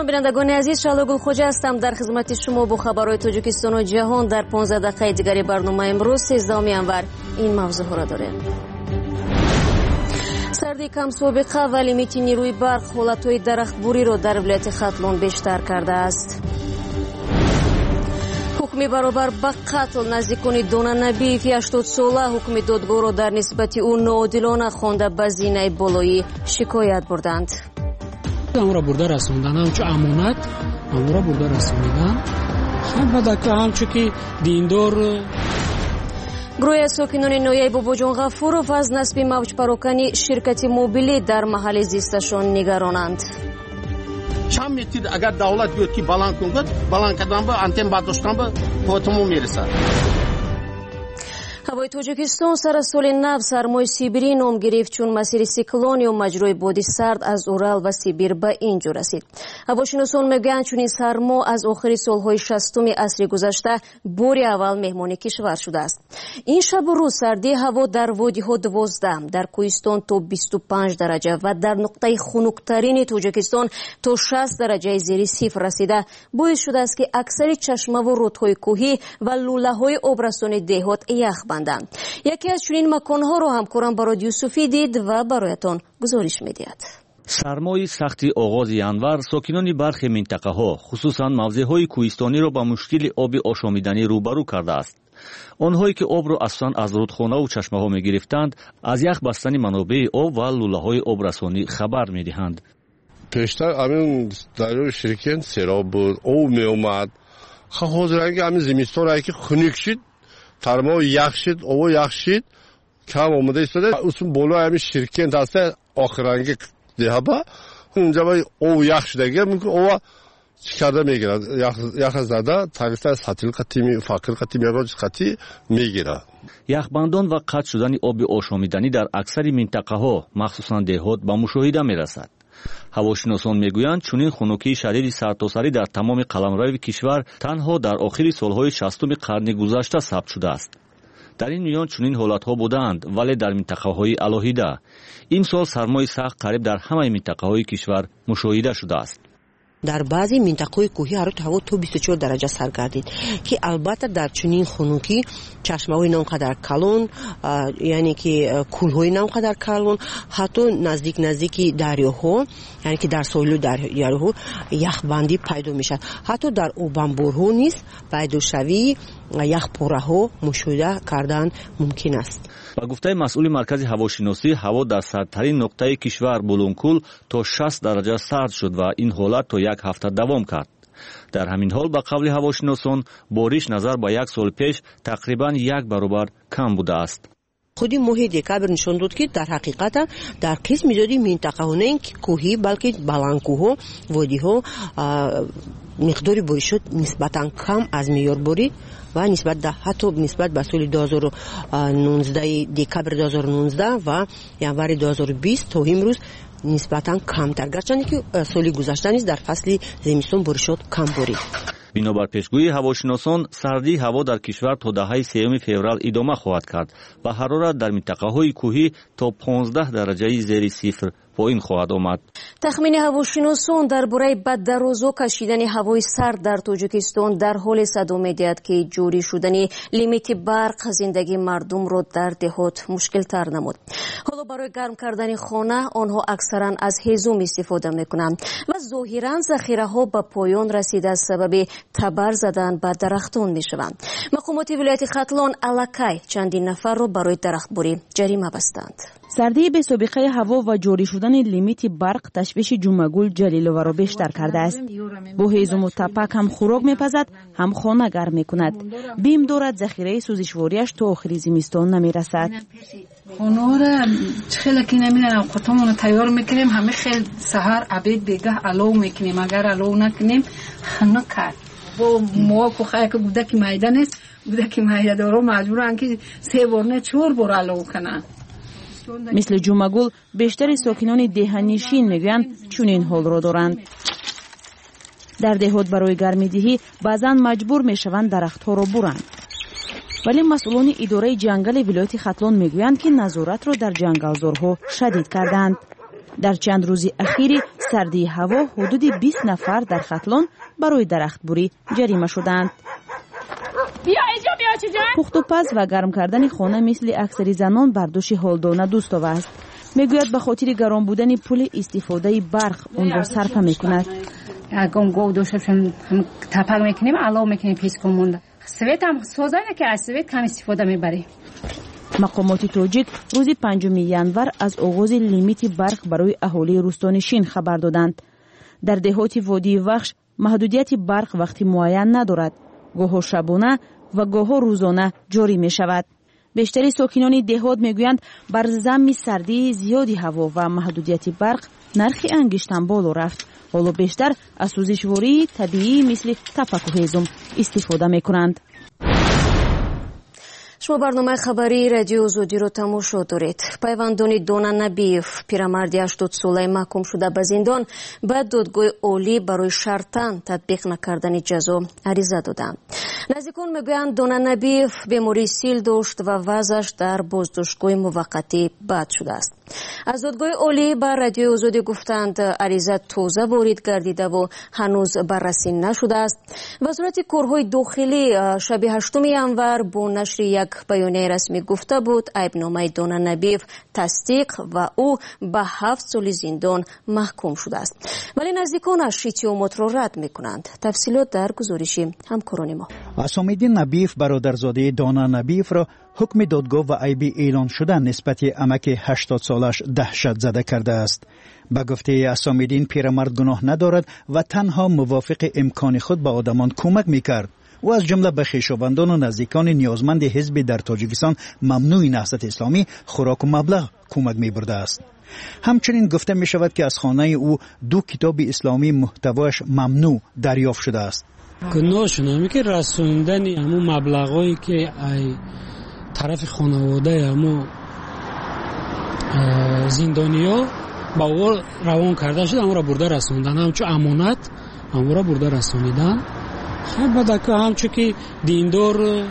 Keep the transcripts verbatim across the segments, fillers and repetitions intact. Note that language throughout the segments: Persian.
بینندگان عزیز، شعله گل خوجه هستم در خدمت شما با خبرهای تاجیکستان و جهان. در پانزده دقیقه دیگری برنامه امروز سیزدهم ینور این موضوع ها را داریم. سردی کم سابقه و لیمیت نیروی برق حالتهای درختبوری را در ولایت ختلون بیشتر کرده است. حکم برابر به قتل نزدیکان دانا نبیف هشتاد ساله حکم دادگاه را در نسبت او ناعادلانه خوانده به زینه بالایی شکایت بردند. امورا برده رسوندن همچو امانت امورا برده رسوندن خب دکه همچو که دیندار. گروه ساکنان نویه باباجان غفورов از نصب موج پراکنی شرکت موبیلی در محل زیستشان نگرانند. چند متر اگر دولت بیاد که بلند کنه بلند کردن با انتن برداشتن با پاتمو میرسه. هوای تاجیکستان سر از سال نو سرمای سیبری نام گرفت چون مسیر سیکلونی و مجرای بادی سرد از اورال و سیبیر به اینجا رسید. هواشناسان میگویند چون این سرما از آخر سالهای شصتم عصر گذشته بار اول مهمان کشور شده است. این شب و روز سردی هوا در وادی‌ها دوازده، در کوهستان تا بیست و پنج درجه و در نقطه خنک‌ترین تاجیکستان تا شصت درجه زیر صفر رسیده باعث شده است که اکثر چشمه و رودهای کوهی و لوله‌های آبرسان دهات یخ بندند. یکی از چنین مکانها رو همکارم برای یوسفی دید و برایتان گزارش می‌دهد. سرمای سختی آغاز ینور ساکنان برخی منطقه ها خصوصا موضع های کوهستانی را با مشکل آب آشامیدنی روبرو کرده است. آنهایی که آب را اصلا از رودخانه و چشمه ها می گرفتند از یخ بستن منابع آب و لوله های آبرسانی خبر می دهند. پیشتر همین دریای شرکن سیراب بود، آب می اومد. حاضرنگی همین زمستان را که خنک شد، ترما یخ شد، آب یخ شد، کم آمده ایستاده. اون بالا همین شرکن دست آخرنگی ده با اونجا با او یخ شده میگه او چی کرده میگیره یخ یخ زده تقریبا سطل قطعی فاکر قطعی میراج قطعی میگیره. یخبندان و قطع شدن آب آشامیدنی در اکثر منطقه ها مخصوصا دهات با مشاهده میرسد. هواشناسان میگویند چنین خنکی شدید سرتاسری در تمام قلمرو کشور تنها در آخر سالهای شصتم قرن گذشته ثبت شده است. در این میان چنین حالتها بودند ولی در منطقه‌های علاهیده. این سال سرمای سخت قریب در همه منطقه‌های کشور مشاهده شده است. در بعضی منطقه‌های کوهی حرارت هوا تا بیست و چهار درجه سر گردید که البته در چنین خنکی چشمه‌های نانقدر کلان یعنی که کول‌های نانقدر کلان حتی نزدیک نزدیکی دریاها یعنی که در ساحل دریاها یخبندی پیدا میشد. حتی در اوبانبورها نیز پیدا شوی یخ پره‌ها مشاهده کردن ممکن است. با گفته مسئول مرکز هواشناسی هوا در سردترین نقطه کشور بولونکول تا شصت درجه سرد شد و این حالت تا یک هفته دوام کرد. در همین حال با قول هواشناسان بارش نظر به یک سال پیش تقریبا یک برابر کم بوده است. خودی ماه دکبر نشان داد که در حقیقت در قسم زیادی منطقه ها نه کوهی بلکه بلندکوها وادی‌ها مقداری بارش نسبتا کم از معیار بارید و نسبت به حتی نسبت به سال دو هزار و نوزده دکبر دو هزار و نوزده و ینور دو هزار و بیست تا امروز نسبتا کمتر گرچه که سال گذشته نیز در فصل زمستان بارشات کم بارید. بنابر پیشگویی هواشناسان سردی هوا در کشور تا دهم سوم فوریه ادامه خواهد کرد و حرارت در منطقه‌های کوهی تا پانزده درجه زیر صفر پایین خواهد آمد. تخمین هواشناسان درباره بددرازا کشیدن هوای سرد در تاجیکستان در حال صدا می‌دهد که جوری شدن لیمیت برق زندگی مردم را در دهات مشکل تر نمود. حالا برای گرم کردن خانه آنها اکثرا از هیزم استفاده می‌کنند و ظاهراً ذخیره‌ها به پایان رسیده از سبب تبر زدن به درختان می‌شوند. مقامات ولایت ختلون الکی چندین نفر را برای درختبری جریمه بستند. سردی به سابقه هوا و جاری شدن لیمیت برق تشویش جمعگل جلیلوه را بیشتر کرده است. با هیزم و تپک هم خوراک میپزد هم خانه گرم میکند. بیم دارد ذخیره سوزشواریش تا آخر زمستان نمیرسد. خانه را خیلی که نمیدونم خودمون تیار میکنیم همه خیلی سحر عبید دیگه علو میکنیم اگر علو نکنیم نکرد. با موها که گودک مایده نیست گودک مایده دارو مجبورن که سه بار نه چهار بار علو کنن. مثل جمعگل بیشتر ساکنان دهنشین میگویند چنین حال را دارند. در دهات برای گرمیدهی بعضا مجبور میشوند درختها را برند. ولی مسئولان اداره جنگل ولایت ختلون میگویند که نظارت را در جنگلزارها شدید کردند. در چند روز اخیر سردی هوا حدود بیست نفر در ختلان برای درختبوری جریمه شدند. پخت و پز و گرم کردن خانه مثل اکثر زنان بر دوش هولدانه دوستو است. میگوید به خاطر گرم بودن پول استفاده برق اون را صرفه میکند. اگم گو دوشم هم تپک میکنیم علاوه میکنیم پیش کمونده. سویت هم سوزانه که از سویت کم استفاده میبریم. مقامات تاجیک روز پنجم ینور از آغاز لیمیت برق برای اهالی روستانشین خبر دادند. در دهات وادی وخش محدودیت برق وقتی معین ندارد. گاه شبانه و گاه روزانه جاری می شود. بیشتری ساکنان دهات میگویند بر زمین سردی زیادی هوا و محدودیت برق نرخ انگشتن بالا رفت. حالا بیشتر از سوزشواری طبیعی مثل تفک و هیزم استفاده میکنند. شما برنامه خبری رادیو زودی رو تماشا دارید. پیوندانی دونا نبیف پیرمردی هشتاد ساله محکوم شده به زندان به دادگاه عالی برای شرطاً تطبیق نکردن جزا عریضه دادند. نزدیکان میگویند دونا نبیف بیماری سیل داشت و وضعش در بازداشتگاه موقتی بد شده است. از دادگاه عالی به رادیو زودی گفتند عریضه تازه وارد گردیده و هنوز بررسی نشده است. وزارت کارهای داخلی شب هشتم ینور با نشر یک بیانیه رسمی گفته بود عیبنامه دونا نبیف تصدیق و او به هفت سال زندان محکوم شده است. ولی نزدیکانش اتهامات را رد میکنند. تفصیلات در گزارش همکاران ما. اسام‌الدین نبیف برادرزاده دونا نبیف را حکم دادگاه و عیبی اعلان شده نسبت امک هشتاد سالش دهشت زده کرده است. به گفته اسام‌الدین پیرمرد گناه ندارد و تنها موافق امکان خود به آدمان کمک میکرد. و از جمله به خویشاوندان و نزدیکان نیازمند حزب در تاجیکستان ممنوع نهضت اسلامی خوراک و مبلغ کمک میبرده است. همچنین گفته می شود که از خانه او دو کتاب اسلامی محتوایش ممنوع دریافت شده است. گناهشون همی که رسوندن همون مبلغایی که ای طرف خانواده همون زندانیا با او روان کرده شد همون را برده رسوندن، همچون امانت همون را برده رسوندن. خیلی بده که همچون که دیندار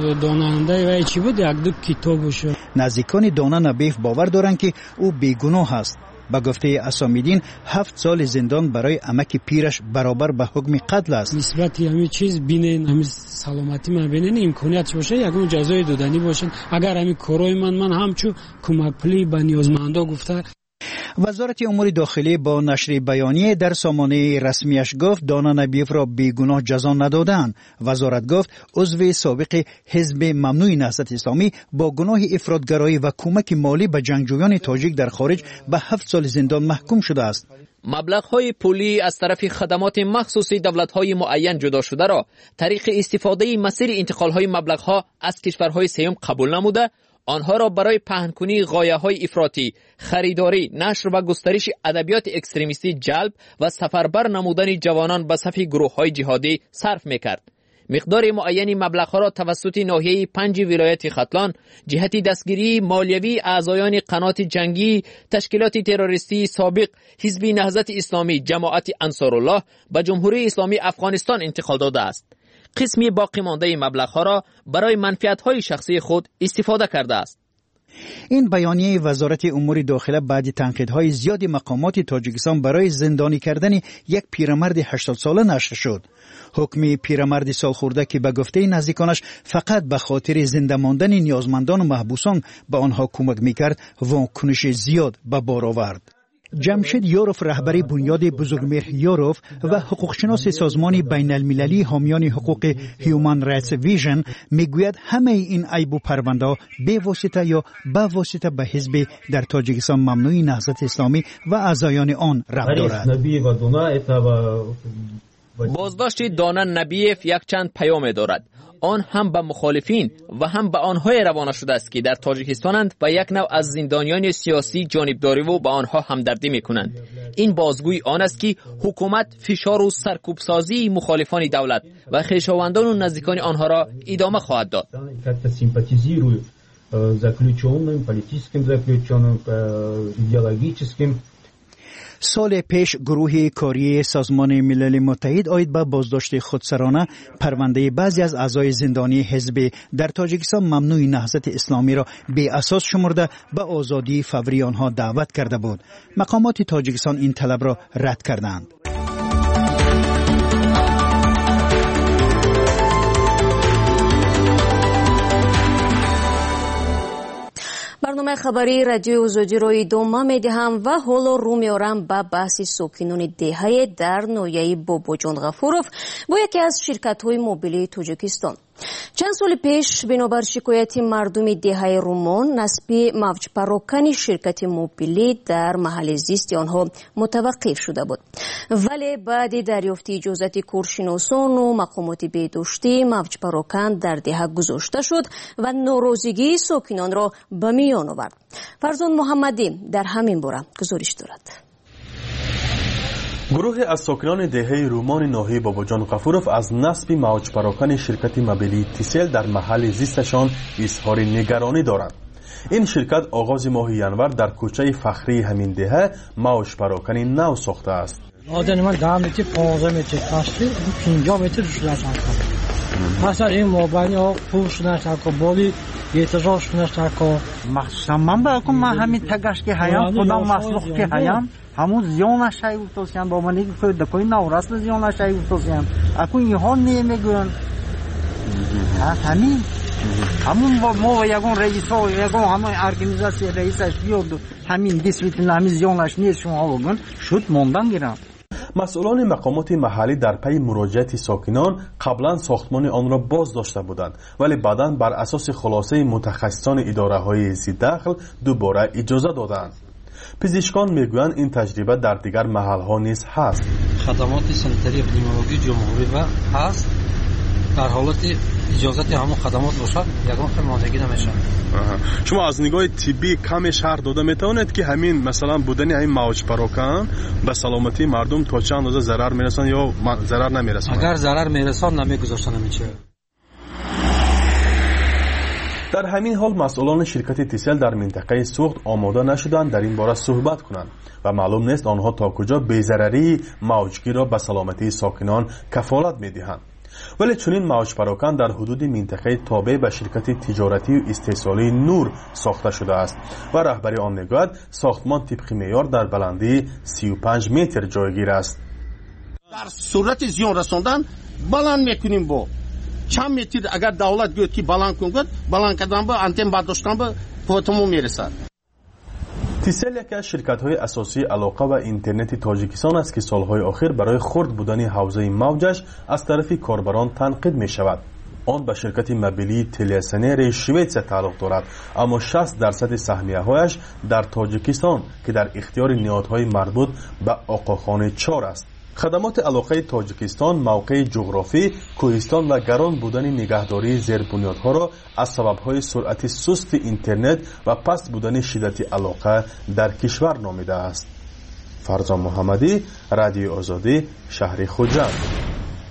داننده و چی بود یک دو کتابش. نزدیکان دونا نبیف باور دارند که او بیگناه است. به گفته اسام‌الدین هفت سال زندان برای امک پیرش برابر به حکم قتل است. نسبتی همین چیز بینن، همین سلامتی من بینن امکانیت باشه یکم جزای دادنی باشه. اگر همین کارای من من همچون کمک پولی به نیازمندا گفته. وزارت امور داخلی با نشر بیانیه در سامانه رسمیش گفت دونا نبیف را بیگناه جزا ندادند. وزارت گفت عضو سابق حزب ممنوع نهضت اسلامی با گناه افراطگرایی و کمک مالی به جنگجویان تاجیک در خارج به هفت سال زندان محکوم شده است. مبلغ‌های پولی از طرف خدمات مخصوصی دولت‌های معین جدا شده را طریق استفاده مسیر انتقال‌های مبلغ‌ها از کشورهای سوم قبول نموده، آنها را برای پهن‌کنی غایه‌های افراطی، خریداری، نشر و گسترش ادبیات اکستریمیستی جلب و سفربر نمودن جوانان به صف گروه‌های جهادی صرف می‌کرد. مقدار معینی مبلغ‌ها را توسط ناحیه پنج ولایت ختلان جهت دستگیری مالیوی اعضایان قنات جنگی، تشکیلات تروریستی سابق، حزب نهضت اسلامی، جماعت انصارالله به جمهوری اسلامی افغانستان انتقال داده است. قسمی باقی مانده مبلغ‌ها را برای منفعت‌های شخصی خود استفاده کرده است. این بیانیه وزارت امور داخله بعد تنقیدهای زیادی مقامات تاجیکستان برای زندانی کردن یک پیرمرد هشتاد ساله نشر شد. حکم پیرمرد سالخورده که به گفته نزدیکانش فقط به خاطر زنده ماندن نیازمندان و محبوسان به آنها کمک میکرد واکنش زیاد به بار آورد. جمشید یوروف رهبری بنیاد بزرگمهر یوروف و حقوقشناس سازمان بین المللی حامیان حقوق هیومن رایتس ویژن میگوید همه این عیب و پرونده به واسطه یا با واسطه به حزب در تاجیکستان ممنوع نهضت اسلامی و اعضایان آن ربط دارد. بازداشت دونا نبیف یک چند پیام دارد. آن هم به مخالفین و هم به آنهای روانه شده است که در تاجیکستانند و یک نوع از زندانیان سیاسی جانبداری و به آنها همدردی میکنند. این بازگوی آن است که حکومت فشار و سرکوبسازی مخالفان دولت و خویشاوندان و نزدیکان آنها را ادامه خواهد داد. سال پیش گروه کاری سازمان ملل متحد آید به بازداشت خودسرانه پرونده بعضی از اعضای زندانی حزب در تاجیکستان ممنوع نهضت اسلامی را بی اساس شمرده به آزادی فوری آنها دعوت کرده بود. مقامات تاجیکستان این طلب را رد کردند. برنامه خبری رادیو آزادی را ادامه می‌دهم و حالا رو می‌آورم به بحث ساکنان دهه در ناحیه باباجان غفورов با یکی از شرکت‌های موبیلی تاجیکستان. چند سال پیش بنابر شکایت مردم دهه رومان نصب موج پراکنی شرکت موبیلی در محل زیست آنها متوقف شده بود، ولی بعد دریافت اجازت کارشناسان و مقامات بهداشتی موج پراکن در دهه گذاشته شد و ناراضگی ساکنان را به میان آورد. فرزان محمدی در همین باره گزارش دارد. گروه از ساکنان دهه رومان ناحیه باباجان غفورov از نصب موج پراکن شرکت موبیلی تیسل در محل زیستشان اظهار نگرانی دارند. این شرکت آغاز ماه ینور در کوچه فخری همین دهه موج پراکن نو ساخته است. آدم من ده متر پانزده متر پشتی پنجاه متر شده است. مثلا این موبایل ها پول شده است که بالی اعتراض شده است که مخصوصا من با اون من همین تگش که هیام خودم مسلوق که هیام همون زیان شای اوتوسیان با منی که دکوی نوراست زیان شای اوتوسیان اكو اینها نمیگن همین همون با ما یگون رئیس ها یگون همون ارگانیزاسیون رئیسش بیاد همین دیسپلین همین زیانش نیست شما بگن شد موندن گیرن. مسئولان مقامات محلی در پی مراجعت ساکنان قبلا ساختمان آن را باز داشته بودند، ولی بعداً بر اساس خلاصه متخصصان اداره‌های ذی‌دخل دوباره اجازه دادند. پزشکان میگویند این تجربه در دیگر محل‌ها نیز هست. خدمات سانیتری اپیدمیولوژی جمهوری و هست در حالت اجازت همون خدمات باشد یگان خیلی ماندگی نمیشه. شما از نگاه طبی کم شهر داده میتونید که همین مثلا بودن این موج پراکن به سلامتی مردم تا چند اندازه ضرر میرسن یا ضرر نمیرسن؟ اگر ضرر میرسن نمیگذاشتن نمیشه. در همین حال مسئولان شرکت تیسل در منطقه سوخت آماده نشدند در این باره صحبت کنند و معلوم نیست آنها تا کجا بی‌ضرری موجگیر را به سلامتی ساکنان کفالت میدهند. ولی چنین موج پراکن در حدود منطقه تابع به شرکت تجارتی و استحصالی نور ساخته شده است و رهبری آن میگوید ساختمان طبق معیار در بلندی سی و پنج متر جایگیر است. در صورت زیان رساندن بلند میکنیم با چند متر اگر دولت گوید که بلند کنید بلند کردن با انتن برداشتن با پوتمون میرسد. تیسل یکی از شرکت‌های اساسی علاقه و اینترنت تاجیکستان است که سالهای اخیر برای خرد بودن حوزه موجش از طرف کاربران تنقید می شود. آن به شرکت موبیلی تلسنر شویتس تعلق دارد، اما شصت درصد سهمیه‌هایش در تاجیکستان که در اختیار نهادهای مربوط به آقاخانه چهار است. خدمات علاقه تاجیکستان موقع جغرافی، کوهستان و گران بودن نگهداری زیربنیادها را از سبب‌های سرعت سست اینترنت و پست بودن شدت علاقه در کشور نامیده است. فرزان محمدی، رادیو آزادی، شهر خوجند.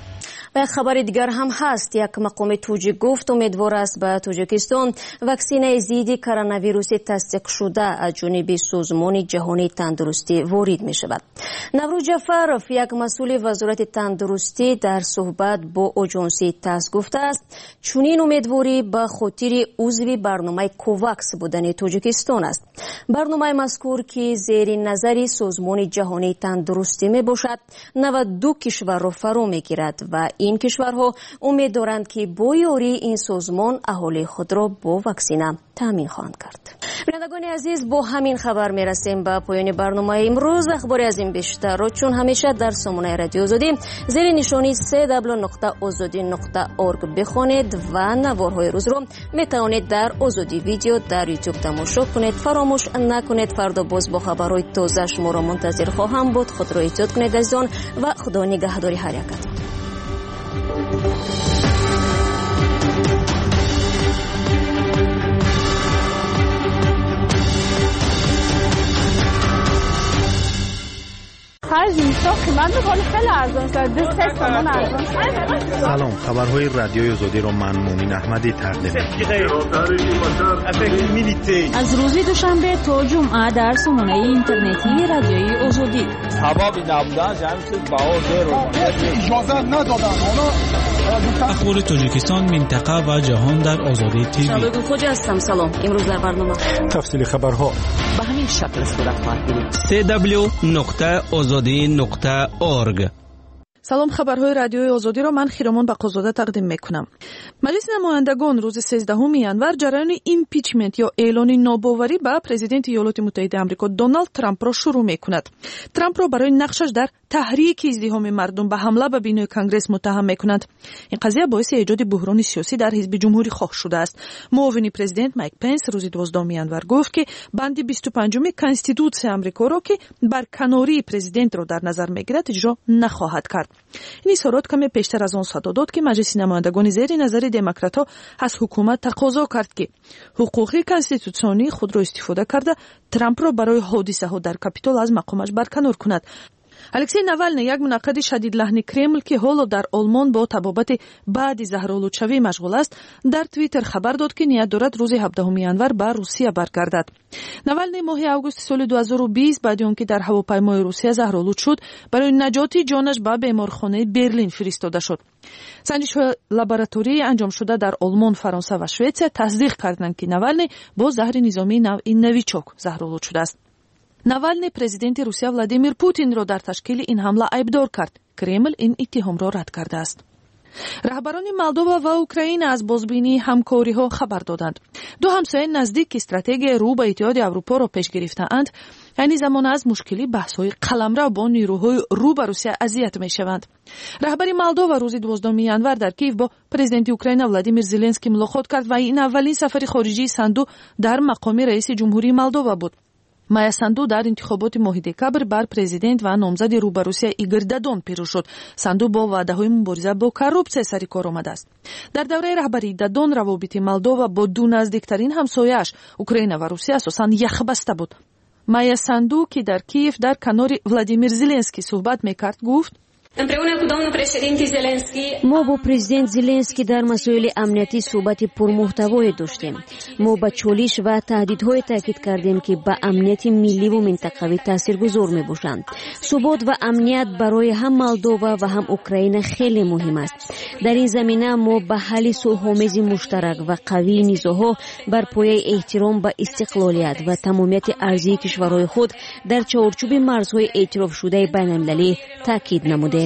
و خبر دیگر هم هست. یک مقام توجیک گفت امیدوار است به تاجیکستان واکسینه ضد کرونا ویروس تصدیق شده از جانب سازمان جهانی تندرستی وارد می شود. نوروز جعفرov یک مسئول وزارت تندرستی در صحبت با آژانس تاس گفته است چنین امیدواری به خاطر عضو برنامه کوواکس بودن تاجیکستان است. برنامه مذکور که زیر نظر سازمان جهانی تندرستی می باشد نود و دو کشور را فرا می گیرد و این کشورها امید دارند که با یاری این سازمان اهالی خود را با واکسینه تامین خواهند کرد. بینندگان عزیز، با همین خبر می رسیم به پایان برنامه امروز. اخباری از این بیشتر را چون همیشه در سامانه رادیو آزادی زیر نشانی سه دبلیو نقطه آزادی نقطه اورگ بخوانید و نوارهای روز را می توانید در آزادی ویدیو در یوتیوب تماشا کنید. فراموش نکنید فردا باز با خبرهای تازه شما را منتظر خواهم بود. خود را احتیاط کنید عزیزان و خدا نگهداری هر یکتان. خرج میشه قیمت ولی خیلی ارزان شد دو سه تومن ارزان شد. سلام، خبرهای رادیوی آزادی رو من مومین احمدی تقدیم می‌کنم. از روز دوشنبه تا جمعه در سامانه اینترنتی رادیوی آزادی. حبابی نبودن جمعیت باور رو اجازه ندادن. اخبار تاجیکستان، منطقه و جهان در آزادی تیوی. شبکه خوج هستم. سلام. امروز در برنامه تفصیل خبرها به همین شکل صورت خواهد گرفت. سه دبلیو نقطه آزادی نقطه اورگ. سلام، خبرهای رادیوی آزادی را من خیرمان بقازاده تقدیم میکنم. مجلس نمایندگان روز سیزدهم ینور جریان ایمپیچمنت یا اعلان ناباوری به پرزیدنت ایالات متحده آمریکا دونالد ترامپ را شروع میکند. ترامپ را برای نقشش در تحریک ازدحام مردم به حمله به بینای کنگره متهم میکند. این قضیه باعث ایجاد بحران سیاسی در حزب جمهوری خواه شده است. معاون پرزیدنت مایک پنس روز دوازدهم ینور گفت که بند بیست و پنج کنستیتوسیون آمریکا را که برکناری پرزیدنت را در نظر میگیرد اجرا نخواهد کرد. این اظهارات کمی پیشتر از آن صادر داد که مجلس نمایندگان زیر نظر دموکرات‌ها از حکومت تقاضا کرد که حقوق کنستیتوسیونی خود را استفاده کرده ترامپ را برای حادثه‌ها در کاپیتول از مقامش برکنار کند. الکسی ناوالنی، یک منتقد شدید لحن کرمل که حالا در آلمان با طبابت بعد زهرآلودشوی مشغول است، در توییتر خبر داد که نیت دارد روز هفدهم ینور به روسیه برگردد. ناوالنی ماه آگوست سال دو هزار و بیست بعد از آنکه در هواپیمای روسیه زهرآلود شد، برای نجات جانش به بیمارخانه برلین فرستاده شد. سنجش‌های لابراتوری انجام شده در آلمان، فرانسه و سوئد تصدیق کردند که ناوالنی با زهر نظامی نویچوک زهرآلود شده است. ناوالنی پرزیدنت روسیه ولادیمیر پوتین را در تشکیل این حمله ایبدار کرد. کرمل این اتهام را رد کرده است. رهبران مولدووا و اوکراین از بازبینی همکاری‌ها خبر دادند. دو همسایه نزدیک استراتژی رو به اتحاد اروپا را پیش گرفته‌اند. یعنی زمان از مشکلی بحث‌های قلمرو با نیروهای رو به روسیه اذیت می‌شوند. رهبر مولدووا روز دوازدهم ینور در کیف با پرزیدنت اوکراین ولادیمیر زلنسکی ملاقات کرد و این اولین سفر خارجی ساندو در مقام رئیس جمهوری مولدووا بود. مایا ساندو در انتخابات ماه دکبر بر پرزیدنت و نامزد رو به روسیه ایگور دادون پیروز شد. ساندو با وعده‌های مبارزه با کروپسیون سر کار آمده است. در دوره رهبری دادون روابط مولدووا با دو نزدیکترین همسایه‌اش اوکراین و روسیه اساساً یخبسته بود. مایا ساندو که در کیف در کنار ولادیمیر زلنسکی صحبت می‌کرد گفت: ما با پرزیدنت زلنسکی در مسائل امنیتی صحبت پرمحتوایی داشتیم. ما با چالش و تهدیدهای تاکید کردیم که به امنیت ملی و منطقوی تاثیرگذار میباشند. ثبات و امنیت برای هم مولدووا و هم اوکراین خیلی مهم است. در این زمینه ما به حل صلح‌آمیز مشترک و قوی نزاع‌ها بر پایه احترام به استقلالیت و تمامیت ارضی کشورهای خود در چارچوب مرزهای اعتراف شده بین‌المللی تاکید نمودیم.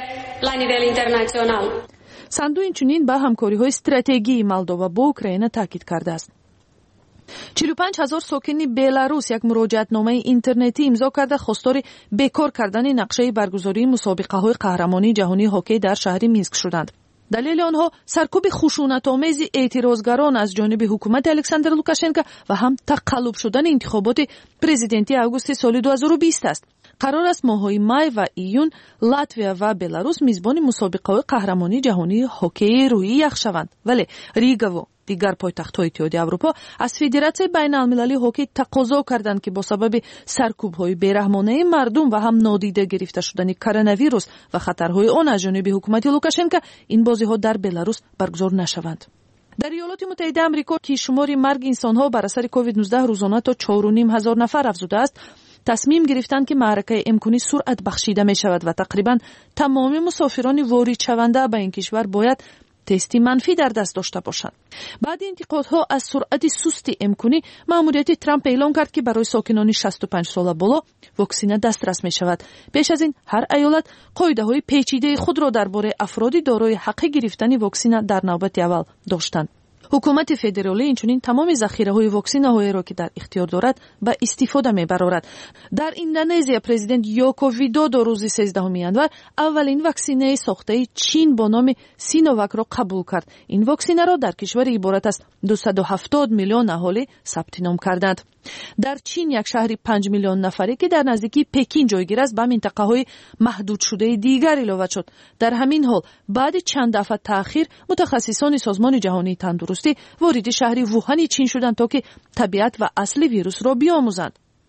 ساندو اینچنین به همکاری‌های استراتژیکی مولدووا با اوکراین تاکید کرده است. چهل و پنج هزار ساکن بلاروس یک مراجعتنامه اینترنتی امضا کرده خواستار بیکار کردن نقشه برگزاری مسابقه‌های قهرمانی جهانی هاکی در شهر مینسک شدند. دلیل آنها سرکوب خشونت‌آمیز اعتراضگران از جانب حکومت الکساندر لوکاشنکو و هم تقلب شدن انتخابات پرزیدنتی آگوست سال دو هزار و بیست است. قرار است ماه‌های مای و ایون لاتویا و بلاروس میزبان مسابقه‌های قهرمانی جهانی هاکی روی یخ شوند، ولی ریگا و دیگر پایتخت‌های اتحاد اروپا از فدراسیون بین‌المللی هاکی تقاضا کردند که با سبب سرکوب‌های بی‌رحمانه مردم و هم نادیده گرفته شدن کرونا ویروس و خطرهای آن از جانب حکومت لوکاشنکو این بازی‌ها در بلاروس برگزار نشوند. در ایالات متحده آمریکا که شمار مرگ انسان‌ها بر اثر کووید نوزده روزانه تا چهار و نیم هزار نفر افزوده است، تصمیم گرفتند که معرکه امکانی سرعت بخشیده می شود و تقریبا تمام مسافران وارد شونده به این کشور باید تستی منفی در دست داشته باشند. بعد انتقادها از سرعت سست امکانی، مأموریت ترامپ اعلام کرد که برای ساکنان شصت و پنج ساله بالا واکسن دسترس می شود. پیش از این هر ایالت قاعده‌های پیچیده خود را درباره افرادی دارای حق گرفتن واکسن در نوبت اول داشتند. حکومت فدرالی اینچنین تمام ذخیره‌های واکسن‌های را که در اختیار دارد به استفاده می‌برد. در اندونزیا پرزیدنت یوکو ویدودو روز سیزدهم ینور اولین واکسینه ساخته چین با نام سینوواک را قبول کرد. این واکسینه را در کشور عبارت از دویست و هفتاد میلیون اهالی ثبت نام کردند. در چین یک شهر پنج میلیون نفری که در نزدیکی پکین جایگیر است به منطقه‌های محدود شده دیگر علاوه شد. در همین حال بعد چند دفعه تأخیر متخصصان سازمان جهانی تندرستی وارد شهر ووهان چین شدند تا که طبیعت و اصل ویروس را بیاموزند.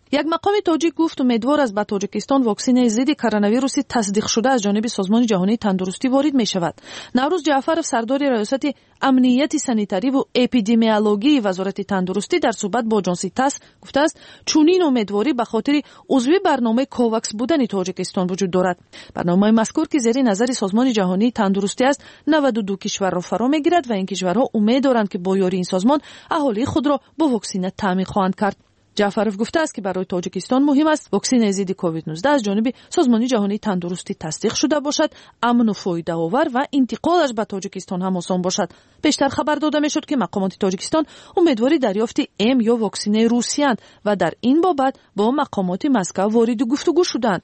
یک مقام تاجیک گفت امیدوار است به تاجیکستان واکسن ضد کرونا ویروس تصدیق شده از جانب سازمان جهانی تندرستی وارد می شود. نوروز جعفرов سردار ریاست امنیت سانیتاری و اپیدمیولوژی وزارت تندرستی در صحبت با جانسی تاس گفته است چنین امیدواری به خاطر عضوی برنامه کوواکس بودن تاجیکستان وجود دارد. برنامه مذکور که زیر نظر سازمان جهانی تندرستی است نود و دو کشور را فرا میگیرد و این کشورها امید دارند که با یاری این سازمان اهالی خود را با واکسن تامین خواهند کرد. جعفرov گفته است که برای تاجیکستان مهم است واکسن ضد کووید نوزده از جانب سازمان جهانی تندرستی تصدیق شده باشد، امن و فایده آور و انتقالش به تاجیکستان هم آسان باشد. پیشتر خبر داده میشد که مقامات تاجیکستان امیدواری دریافت ام یا واکسن روسیاند و در این بابت با مقامات مسکو وارد گفتگو شدند.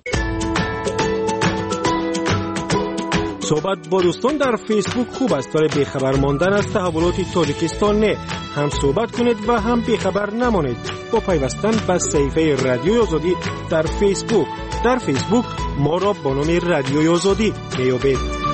صحبت با دوستان در فیسبوک خوب است ولی بیخبر ماندن از تحولات تاجیکستان نه. هم صحبت کنید و هم بیخبر نمانید با پیوستن به صفحه رادیوی آزادی در فیسبوک. در فیسبوک ما را با نام رادیوی آزادی میابید.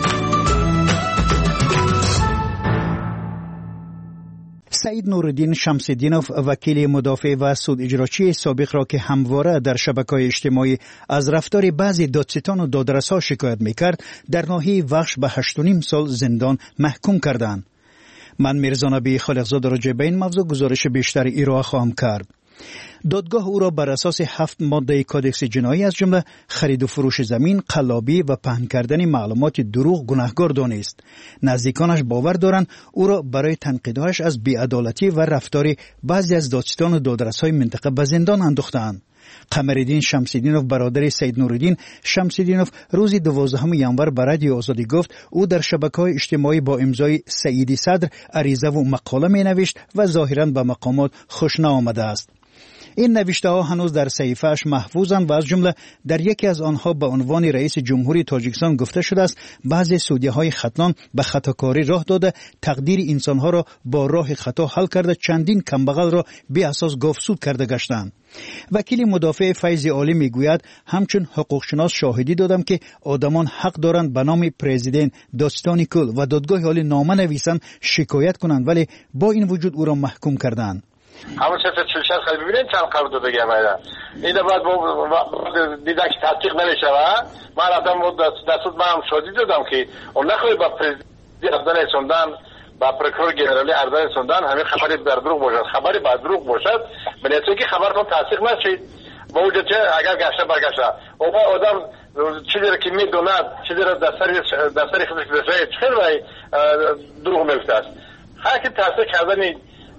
سعید نورالدین شمس‌الدینوف وکیل مدافع و سود اجراچی سابق را که همواره در شبکه‌های اجتماعی از رفتار بعضی دادستان و دادرس‌ها شکایت می‌کرد در ناحیه وخش به هشت و نیم سال زندان محکوم کردند. من میرزا نبی خالقزاده راجع به این موضوع گزارش بیشتری ارائه خواهم کرد. دادگاه او را بر اساس هفت ماده کادکس جنایی از جمله خرید و فروش زمین، قلابی و پهن کردن معلومات دروغ گناهکار دانست. نزدیکانش باور دارند او را برای تنقیدهایش از بی‌عدالتی و رفتار بعضی از دادستان و دادرس‌های منطقه به زندان انداختند. قمرالدین شمس‌الدینوف برادر سید نورالدین شمس‌الدینوف روز دوازدهم ژانویه به رادیو آزادی گفت او در شبکه‌های اجتماعی با امضای سعیدی صدر عریضه و مقاله می‌نوشت و ظاهراً به مقامات خوش نآمده است. این نوشته ها هنوز در صحیفه‌اش محفوظند و از جمله در یکی از آنها به عنوان رئیس جمهوری تاجیکستان گفته شده است بعضی سودیه‌های ختلان به خطاکاری راه داده تقدیر انسان‌ها را با راه خطا حل کرده چندین کمبغل را بی اساس گاوسود کرده گشتند. وکیل مدافع فیض عالی میگوید همچون حقوقشناس شاهدی دادم که آدمان حق دارند به نام پرزیدنت داستانی کل و دادگاه عالی نامه نویسند شکایت کنند ولی با این وجود او را محکوم کردند. همون سه چلش خیلی ببینید چند قرار داده گه باید این دو باید دیدن که تحقیق نمیشه و من آدم دستود من هم شادی دادم که اون نخواهی با پرزیدنت اردن سندن با پرکرور گنرالی اردن سندن همین خبری بر دروغ باشد خبری بر دروغ باشد بنیتون که خبرتون تحقیق نشید با وجود چه اگر گشته برگشته اون آدم چیزی را که میدوند چیزی را دستری خودش بسید چخیر باید دروغ میفته است هر که تحقیق کردنی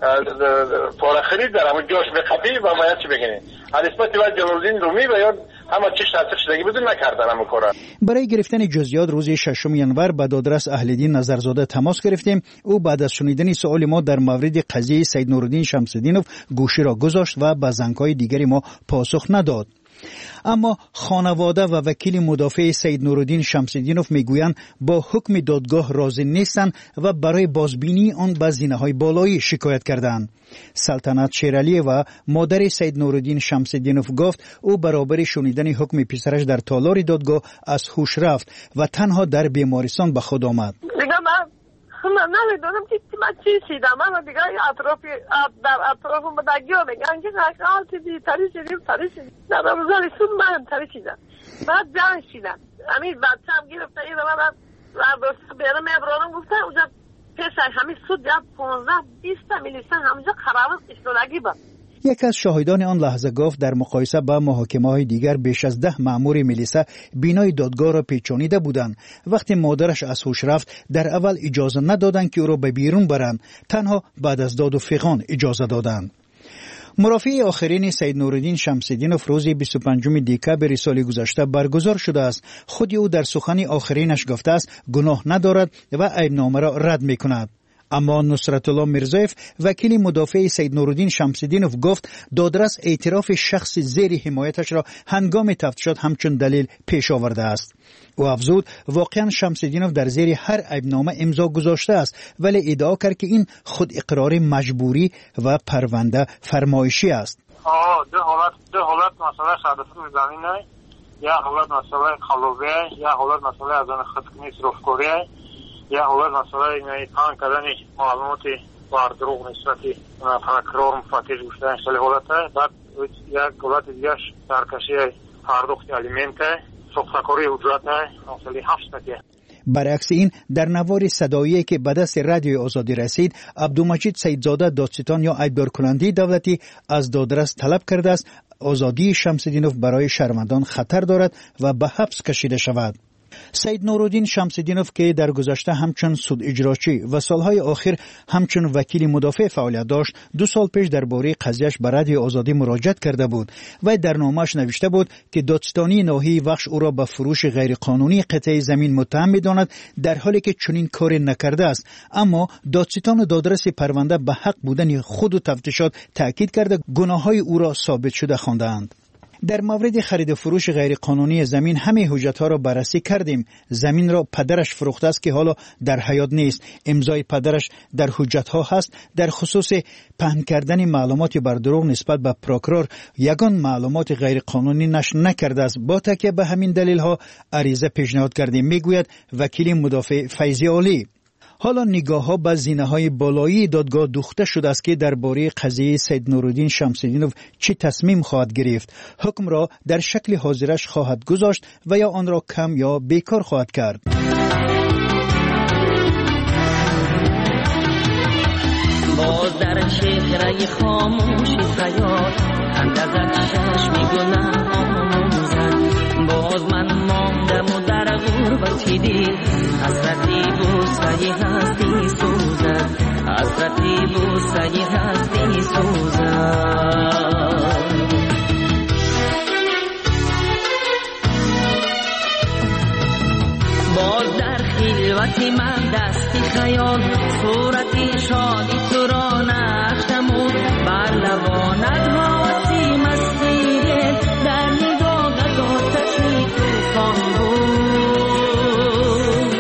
پاره خرید در همون جاش بخفی و باید چی بگنید نسبت به جلالدین رومی و یا همه چیش تحصیل شدگی بدون نکردن همون کاره. برای گرفتن جزئیات روز ششم ژانویه با دادرس اهل‌الدین نظرزاده تماس گرفتیم. او بعد از شنیدن سوال ما در مورد قضیه سید نورالدین شمس‌الدینوف گوشی را گذاشت و به زنگ‌های دیگری ما پاسخ نداد. اما خانواده و وکیل مدافع سید نورالدین شمس‌الدینوف میگویند با حکم دادگاه راضی نیستند و برای بازبینی آن به زینه‌های بالایی شکایت کردند. سلطنت شیرعلی و مادر سید نورالدین شمس‌الدینوف گفت او برابر شنیدن حکم پسرش در تالار دادگاه از هوش رفت و تنها در بیمارستان به خود آمد. من نمیدونم که من چی شیدم اما دیگه اطرافی در اطراف مدگی ها میگن که نشال چیزی تری شدیم تری شدیم در روزانی سود من تری شدم بعد جان شیدم همین بچه هم گرفته این رو من برداشت بیرم ابرارم گفته اونجا پیش همین سود جب پونزده بیست میلیسن همونجا قرار اشتراکی با. یک از شاهدان آن لحظه گفت در مقایسه با محاکمه‌های دیگر بیش از ده مأمور میلیسا بینای دادگاه را پیچانیده بودند. وقتی مادرش از هوش رفت در اول اجازه ندادند که او را به بیرون برند، تنها بعد از داد و فغان اجازه دادند. مرافع آخرین سید نورالدین شمس‌الدینوف روز بیست و پنجم دکبر سال گذشته برگزار شده است. خود او در سخن آخرینش گفته است گناه ندارد و عیب‌نامه را رد می‌کند. اما نصرت الله میرزایف وکیل مدافع سید نورالدین شمس‌الدینوف گفت دادرس اعتراف شخص زیر حمایتش را هنگام تفتیشات همچون دلیل پیش آورده است. او افزود واقعا شمس‌الدینوف در زیر هر عیبنامه امضا گذاشته است ولی ادعا کرد که این خود اقرار مجبوری و پرونده فرمایشی است. آه دو حالت دو حالت مسئله شهادت زمینه یا حالت مسئله خلوبه یا حالت مسئله از آن خودکنی صرفکاری یا حالت مسئله این پهن کردن معلومات بر دروغ نسبتی پرکرور مفتش گوشتن شده حالت بعد یک حالت دیگه سرکشی پرداخت الیمنت سختکاری اجرت حاصل هفت تکیه. برعکس این در نوار صدایی که به دست رادیوی آزادی رسید، عبدالمجید سیدزاده دادستان یا ایدبار کننده دولتی از دادرس طلب کرده است آزادی شمس‌الدینوف برای شهروندان خطر دارد و به حبس کشیده شود. سید نورالدین شمس‌الدینوف که در گذشته همچون سود اجراچی و سالهای آخر همچون وکیل مدافع فعالیت داشت، دو سال پیش درباره قضیهش به رادیوی آزادی مراجعه کرده بود و در نامه‌اش نوشته بود که دادستانی ناحیه وخش او را به فروش غیرقانونی قطعه زمین متهم می‌داند، در حالی که چنین کاری نکرده است. اما دادستان و دادرس پرونده به حق بودن خود و تفتیشات تاکید کرده گناه‌های او را ثابت شده خواندند. در مورد خرید و فروش غیر قانونی زمین همه حجت‌ها را بررسی کردیم. زمین را پدرش فروخته است که حالا در حیات نیست. امضای پدرش در حجت‌ها هست. در خصوص پهن کردن معلومات بر دروغ نسبت به پروکرور یگان معلومات غیر قانونی نشر نکرده است. با تکیه به همین دلیل‌ها عریضه پیشنهاد کردیم، میگوید وکیل مدافع فیضی علی. حالا نگاه ها به زینه های بالایی دادگاه دوخته شده است که درباره قضیه سید نورالدین شمس‌الدینوف چه تصمیم خواهد گرفت. حکم را در شکل حاضرش خواهد گذاشت و یا آن را کم یا بیکار خواهد کرد. باز در چهره خاموشی خیال اندازت چشمی گناه آموزد. باز من ماندم و در غربتی دید حسرتی بوسهی هستی سوزد. حسرتی بوسهی هستی سوزد. باز در خلوتی من دستی خیال صورتی شادی تو را نقش نمود. بر لبانت حواسی مستیره در نگاهت آتشی توفان بود.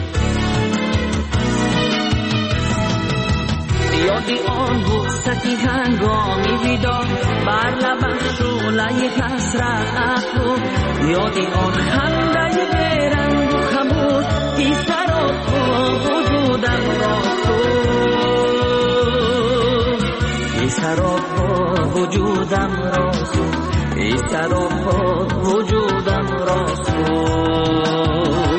یادی آن بوستی هنگامی ویدار بر لبم شعله حسرت بود. یادی آن خنده بیرنگ و خموش ای سراپا وجودم را سوز. ای سراپا وجودم را سوز. ای سراپا وجودم را سوز.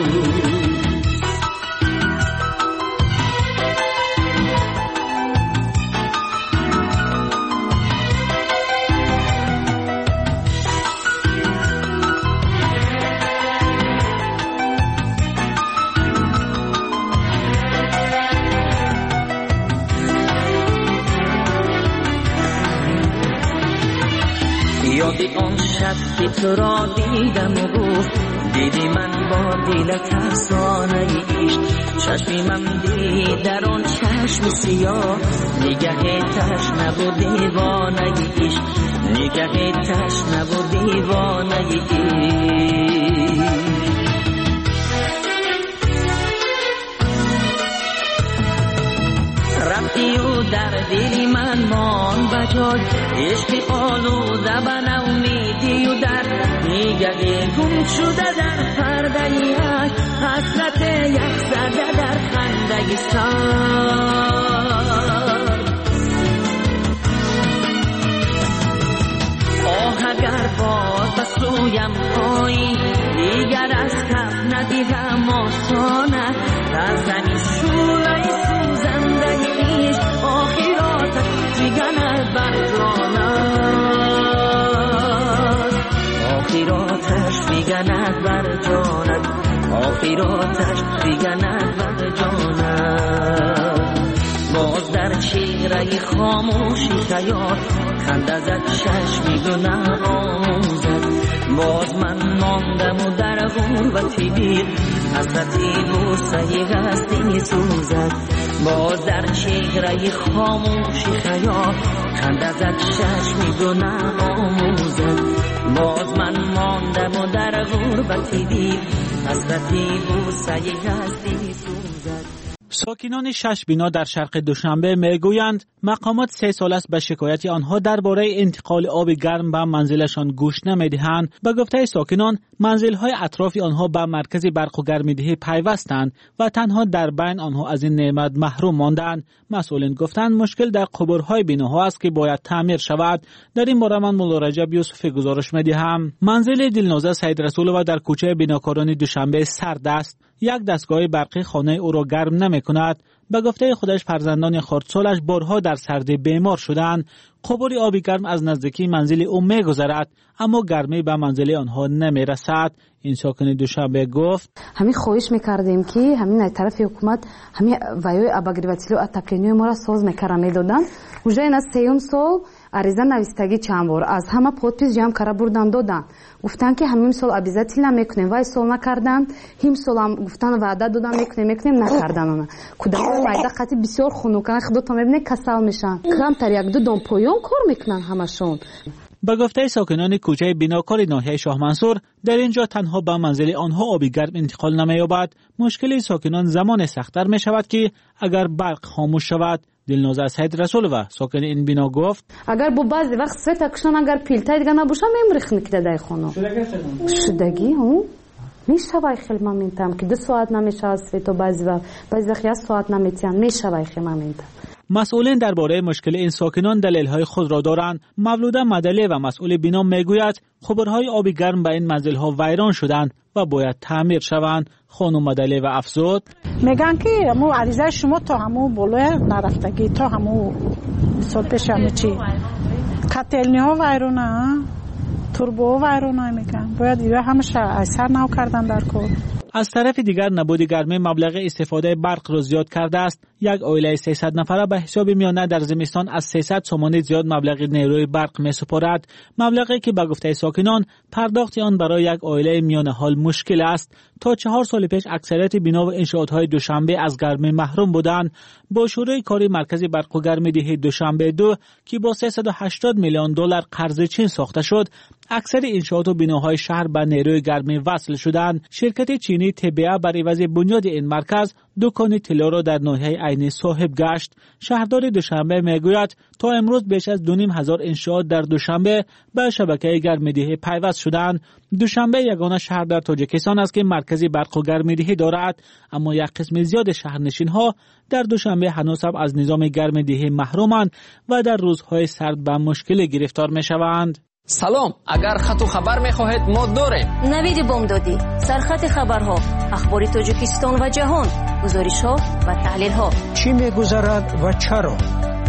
یادی آن شب که تو را دیدم و گفت دیدی من با دل ترسانه ایش. چشمی من دید در آن چشم سیاه نگه تشنه و دیوانه ایش. نگه تشنه و دیوانه ایش. رفتی و در دلی من مان بجای عشق آلوده به نومیدی و در نگه گم شده در پرده یک حسرت یک زده در خنده سر. آه اگر باز به سویم آیی دیگر از کف ندیدم آسانه در زمین شوله سوزنده ایش آخرات دیگنه بر جانت. آخراتش دیگنه بر جانت. آخراتش دیگنه بر جانت. باز در چهره خاموشی خیال خنده زد چشمی گناه آموزد. باز من ماندم و در غربتی دیر حسرتی بوسهی هستی سوزد. باز در چهره خاموشی خیال خنده زد چشمی گناه آموزد. باز من ماندم و در غربتی دیر حسرتی بوسهی هستی سوزد. ساکنان شش بینا در شرق دوشنبه میگویند مقامات سه سال است به شکایت آنها درباره انتقال آب گرم به منزلشان گوش نمیدهند. به گفته ساکنان منزل‌های اطراف آنها به مرکز برق و گرم‌دهی پیوستند و تنها در بین آنها از این نعمت محروم ماندند. مسئولین گفتند مشکل در قبرهای بیناها است که باید تعمیر شود. در این باره من مولا رجب یوسفی گزارش می‌دهم. منزل دلنوزه سید رسول و در کوچه بیناکاران دوشنبه سرد است. یک دستگاه برقی خانه او را گرم نمی کند. به گفته خودش فرزندان خردسالش بارها در سردی بیمار شدند. قبور آبی گرم از نزدیکی منزل او می گذرد اما گرمی به منزل آنها نمی رسد. این ساکن دوشنبه گفت همین خواهش میکردیم که همین از طرف حکومت همین ویای اباگریواتیلو اتاپلینیو ما را ساز میکردن میدادن. уже این از سیوم سال عریضه نویستگی چند بار از همه پودپیس جمع کرده بردن دادن. گفتن که همین سال обязательно میکنیم وای سال نکردن. هم سال هم گفتن وعده دادن میکنیم میکنیم نکردن اونا. کودکان مایده قطعی بسیار خنوکن خودت میبینی کسل میشن. کمتر یک دو دام پایان کار میکنن همشون. به گفته ساکنان کوچه بیناکار ناحیه شاه منصور در اینجا تنها به منزل آنها آبی گرم انتقال نمی‌یابد. مشکل ساکنان زمان سخت‌تر می شود که اگر برق خاموش شود. دلنوزه سید رسول و ساکن این بنا گفت اگر با بعضی وقت سه تکشان اگر پیلتای دیگه نباشه میمریخ میکده دای خانم شدگی هم میشوای خیلی ممنونم که دو ساعت نمیشه از سویتو بعضی وقت بعضی وقت یک ساعت نمیتیان میشوای خیلی ممنونم. مسئولین درباره مشکل این ساکنان دلیل‌های خود را دارند. مولوده مدلی و مسئول بنا میگوید قبرهای آبی گرم به این منزل‌ها ویران شدند و باید تعمیر شوند. خانم مدلی و افزود میگن که مو عریضه شما تا همو بالا نرفتگی تا همو سال پیش همه چی کتلنی ها ویرانه توربو ویرانه میگن باید دیگه همشه اثر نو کردن در کار. از طرف دیگر نبود گرمی مبلغ استفاده برق را زیاد کرده است. یک عائله سیصد نفره به حساب میانه در زمستان از سیصد تومان زیاد مبلغ نیروی برق میسپارد. مبلغی که به گفته ساکنان پرداخت آن برای یک عائله میانه حال مشکل است. تا چهار سال پیش اکثریت بنا و انشاءات‌های دوشنبه از گرمی محروم بودند. با شورای کاری مرکز برق و گرم‌دهی دوشنبه دو که با سیصد و هشتاد میلیون دلار قرض چین ساخته شد، اکثر انشاءات و بناهای شهر به نیروی گرمی وصل شدند. شرکت چینی تبیع بر عوض بنیاد این مرکز دکان طلا را در ناحیه عین صاحب گشت. شهردار دوشنبه میگوید تا امروز بیش از دو نیم هزار انشاءات در دوشنبه به شبکه گرم‌دهی پیوست شدند. دوشنبه یگانه شهر در تاجیکستان است که مرکزی برق و گرم‌دهی دارد، اما یک قسم زیاد شهرنشین‌ها در دوشنبه هنوز هم از نظام گرم‌دهی محرومند و در روزهای سرد به مشکل گرفتار می‌شوند. سلام، اگر خط و خبر می‌خواهید ما داریم. نوید بامدادی، سرخط خبرها، اخبار تاجیکستان و جهان، گزارش‌ها و تحلیل‌ها. چی می‌گذرد و چرا؟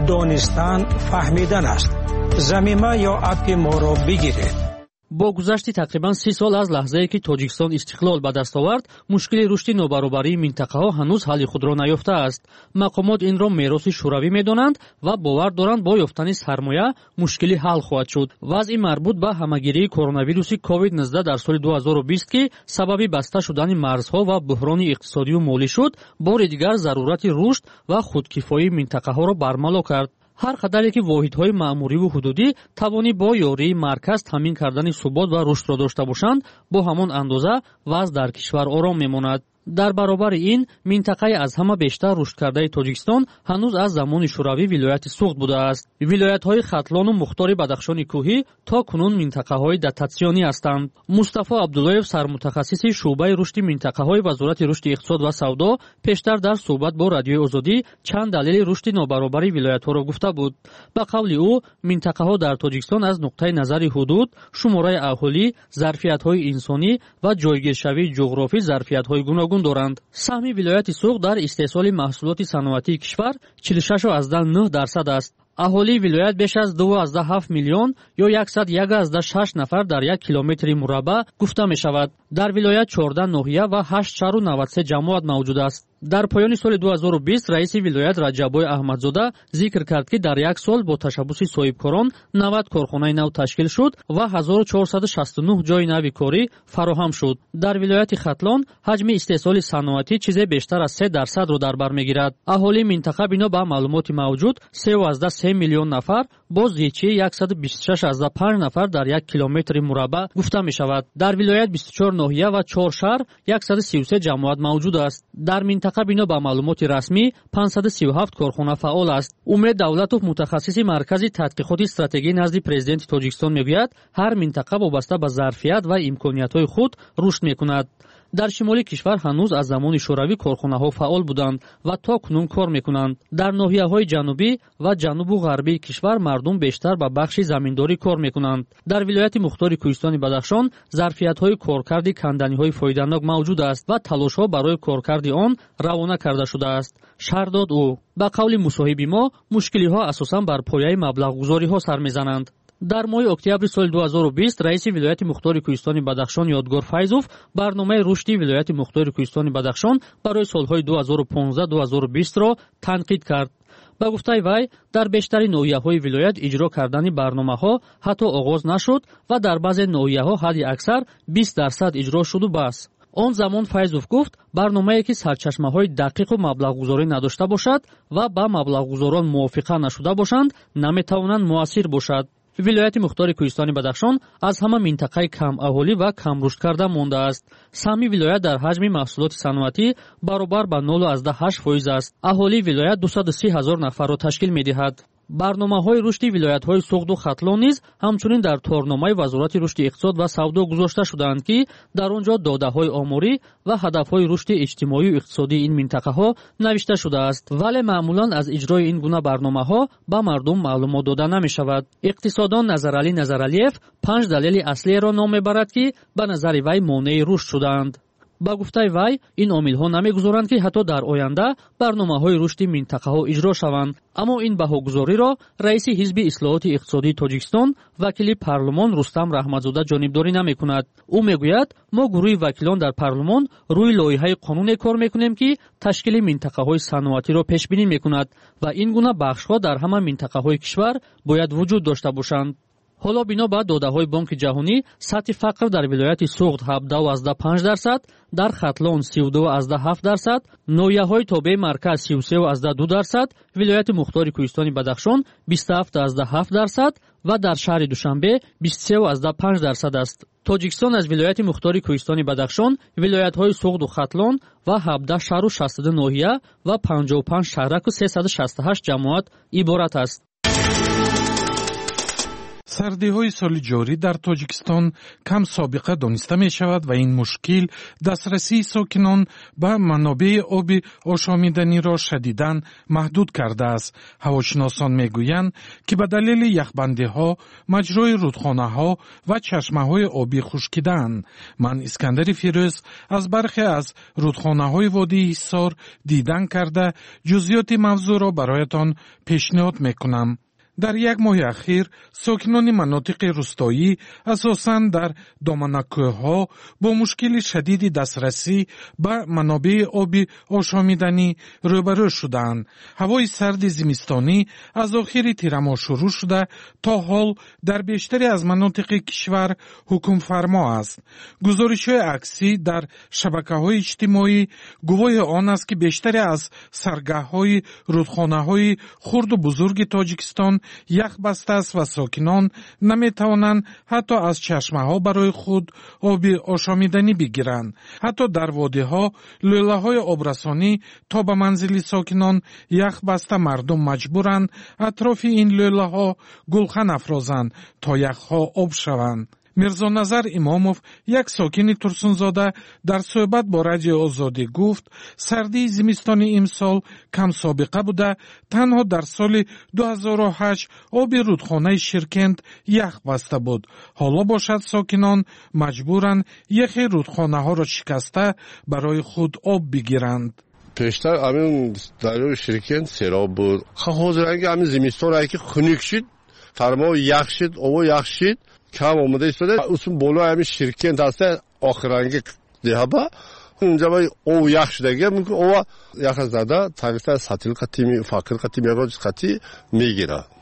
دانستن فهمیدن است. زمینه یا اپ ما را بگیرید. با گذشت تقریبا سی سال از لحظه‌ای که تاجیکستان استقلال به دست آورد، مشکل رشد نابرابری منطقه‌ها هنوز حل خود را نیافته است. مقامات این را میراث شوروی می‌دانند و باور دارند با یافتن سرمایه مشکلی حل خواهد شد. وضع مربوط به همه‌گیری کرونا ویروس کووید نوزده در سال دو هزار و بیست که سبب بسته شدن مرزها و بحران اقتصادی و مالی شد، بار دیگر ضرورت رشد و خودکفایی منطقه‌ها را برملا کرد. هر قدری که واحدهای مأموری و حدودی توانی با یاری مرکز تامین کردن ثبات و رشد را داشته باشند، با همان اندازه وضع در کشور آرام میماند. در برابر این منطقه از همه بیشتر رشد کرده تاجیکستان هنوز از زمان شوروی ولایت سوخت بوده است. ولایت‌های ختلان و مختار بدخشان کوهی تا کنون منطقه‌های داتاسیونی هستند. مصطفی عبداللهیف سرمتخصص شعبه رشد منطقه‌های وزارت رشد اقتصاد و سودا پیشتر در صحبت با رادیوی آزادی چند دلیل رشد نابرابری ولایت‌ها را گفته بود. به قول او منطقه‌ها در تاجیکستان از نقطه نظر حدود، شماره اهالی، ظرفیت‌های انسانی و جایگیرشوی جغرافی ظرفیت‌های گوناگون دارند. سهم ولایت سوق در استحصال محصولات صنعتی کشور چهل و شش و نه درصد است. اهالی ولایت بیش از دو و هفت میلیون یا صد و یک و شش نفر در یک کیلومتر مربع گفته می شود. در ولایت چهارده ناحیه و هشت شهر و نود و سه جماعت موجود است. در پایان سال دو هزار و بیست رئیس ولایت رجبای احمدزاده ذکر کرد که در یک سال با تشبث صاحبکاران نود کارخانه نو تشکیل شد و هزار و چهارصد و شصت و نه جای نو کاری فراهم شد. در ولایت ختلان حجم استحصال صنعتی چیزی بیشتر از سه درصد را در بر میگیرد. اهالی منطقه بنا به معلومات موجود سه و سه میلیون نفر با زیچه صد و بیست و شش و پنج نفر در یک کیلومتر مربع گفته می شود. در ولایت بیست و چهار ناحیه و چهار شهر صد و سی و سه جماعت موجود است. در منطقه минтақа бино ба маълумоти расмӣ пансад و سی و هفت корхона фаъол аст. умед давлатов мутахассиси маркази тадқиқоти стратегӣ назди президенти тоҷикистон мегӯяд, ҳар минтақа вобаста ба зарфият ва имкониятҳои худ рушд мекунад. дар шимоли кишвар ҳанӯз аз замони шӯравӣ корхонаҳо фаъол буданд ва то кунун кор мекунанд. дар ноҳияҳои ҷанубӣ ва ҷанубу ғарбии кишвар мардум бештар ба бахши заминдорӣ кор мекунанд. дар вилояти мухтори кӯҳистони Бадахшон зарфиятҳои коркарди канданиҳои фоиданок мавҷуд аст ва талошҳо барои коркарди он равона карда шудааст, шаҳр дод ӯ. ба қавли мусоҳиби мо, мушкилиҳо асосан бар пояи маблағгузориҳо сар мезананд. дар моҳи октябри соли ду ҳазору бист раиси вилояти мухтори кӯҳистони Бадахшон Ёдгор Файзов барномаи рушди вилояти мухтори кӯҳистони Бадахшон барои солҳои ду ҳазору понздаҳ ду ҳазору бистро танқид кард. ба гуфтаи вай, дар бештари ноҳияҳои вилоят иҷро кардани барномаҳо ҳатто оғоз нашуд ва дар баъзе ноҳияҳо ҳадди аксар бист дарсад иҷро шуду бас. он замон Файзов гуфт, барномае ки сарчашмаҳои дақиқу маблағгузорӣ надошта бошад ва ба маблағгузорон мувофиқа нашуда бошанд, наметавонанд муассир бошад. вилояти мухтори кӯҳистони Бадахшон аз ҳама минтақаи камаҳолӣ ва камрушд карда мондааст. саҳми вилоят дар ҳаҷми маҳсулоти саноатӣ баробар ба нолу азда ҳашт фоиз аст. аҳолии вилоят дусаду си ҳазор нафарро ташкил медиҳад. барномаҳои рушди вилоятҳои суғду хатлон низ ҳамчунин дар торномаи вазорати рушди иқтисод ва савдо гузошта шудаанд, ки дар он ҷо додаҳои оморӣ ва ҳадафҳои рушди иҷтимоию иқтисодии ин минтақаҳо навишта шудааст, вале маъмулан аз иҷрои ин гуна барномаҳо ба мардум маълумот дода намешавад. иқтисоддон Назаралӣ Назаралиев панҷ далели аслиеро ном мебарад, ки ба назари вай монеи рушд шудаанд. ба гуфтаи вай, ин омилҳо намегузоранд, ки ҳатто дар оянда барномаҳои рушди минтақаҳо иҷро шаванд. аммо ин баҳогузориро раиси ҳизби ислоҳоти иқтисодии Тоҷикистон, вакили парлумон Рустам Раҳматзода ҷонибдорӣ намекунад. ӯ мегӯяд, мо гурӯҳи вакилон дар парлумон рӯи лоиҳаи қонуне кор мекунем, ки ташкили минтақаҳои саноатиро пешбинӣ мекунад ва ин гуна бахшҳо дар ҳама минтақаҳои кишвар бояд вуҷуд дошта бошанд. ҳоло бино ба додаҳои Бонки ҷаҳонӣ, сатҳи фақр дар вилояти Суғд ҳабдаҳ азда панҷ дарсад, дар Хатлон сивду азда ҳафт дарсад, ноҳияҳои тобеи марказ сиву се азда ду дарсад, вилояти мухтори кӯҳистони Бадахшон бисту ҳафт азда ҳафт дарсад ва дар шаҳри Душанбе бисту се азда панҷ дарсад аст. Тоҷикистон аз вилояти мухтори кӯҳистони Бадахшон, вилоятҳои Суғду Хатлон ва ҳабдаҳ шаҳру шасту ду ноҳия ва панҷоҳу панҷ шаҳраку сесаду шасту ҳашт ҷамоат иборат аст. сардиҳои соли ҷорӣ дар тоҷикистон кам собиқа дониста мешавад ва ин мушкил дастрасии сокинон ба манобеи оби ошомиданиро шадидан маҳдуд кардааст. ҳавошиносон мегӯянд, ки ба далели яхбандиҳо, маҷрои рудхонаҳо ва чашмаҳои обӣ хушкидаанд. ман Искандари Фирӯз аз бархе аз рудхонаҳои водии Ҳисор дидан карда, ҷузъиёти мавзӯъро бароятон пешниҳод мекунам. дар як моҳи ахир сокинони манотиқи рӯстоӣ асосан дар доманакӯҳҳо бо мушкили шадиди дастрасӣ ба манобеи оби ошомиданӣ рӯбарӯ шудаанд. ҳавои сарди зимистонӣ аз охири тирамоҳ шурӯъ шуда то ҳол дар бештари аз манотиқи кишвар ҳукмфармо аст. гузоришҳои аксӣ дар шабакаҳои иҷтимоӣ гувоҳи он аст, ки бештаре аз саргаҳҳои рудхонаҳои хурду бузурги Тоҷикистон ях баста аст ва сокинон наметавонанд ҳатто аз чашмаҳо барои худ оби ошомиданӣ бигиранд. ҳатто дар водиҳо лӯлаҳои обрасонӣ то ба манзили сокинон ях баста мардум маҷбуранд атрофи ин лӯлаҳо гулхан афрозанд то яхҳо об шаванд. мирзоназар имомов, як сокини Турсунзода, дар суҳбат бо Радиои Озодӣ гуфт, сардии зимистони имсол кам собиқа буда, танҳо дар соли ду ҳазору ҳашт оби рудхонаи Ширкент ях баста буд. ҳоло бошад сокинон маҷбуранд яхи рудхонаҳоро шикаста барои худ об бигиранд. пештар амин дарёи Ширкент сероб буд. ҳозиранги амин зимистон ки хунук шид, фармо ях шид, ово ях шид, кам омада истода усун боло ами Ширкент аста охиранги деҳаба унҷа ба ов ях шудаги мумкин ова яха зада тагиста сатил қатими фақир қатими яго қати мегира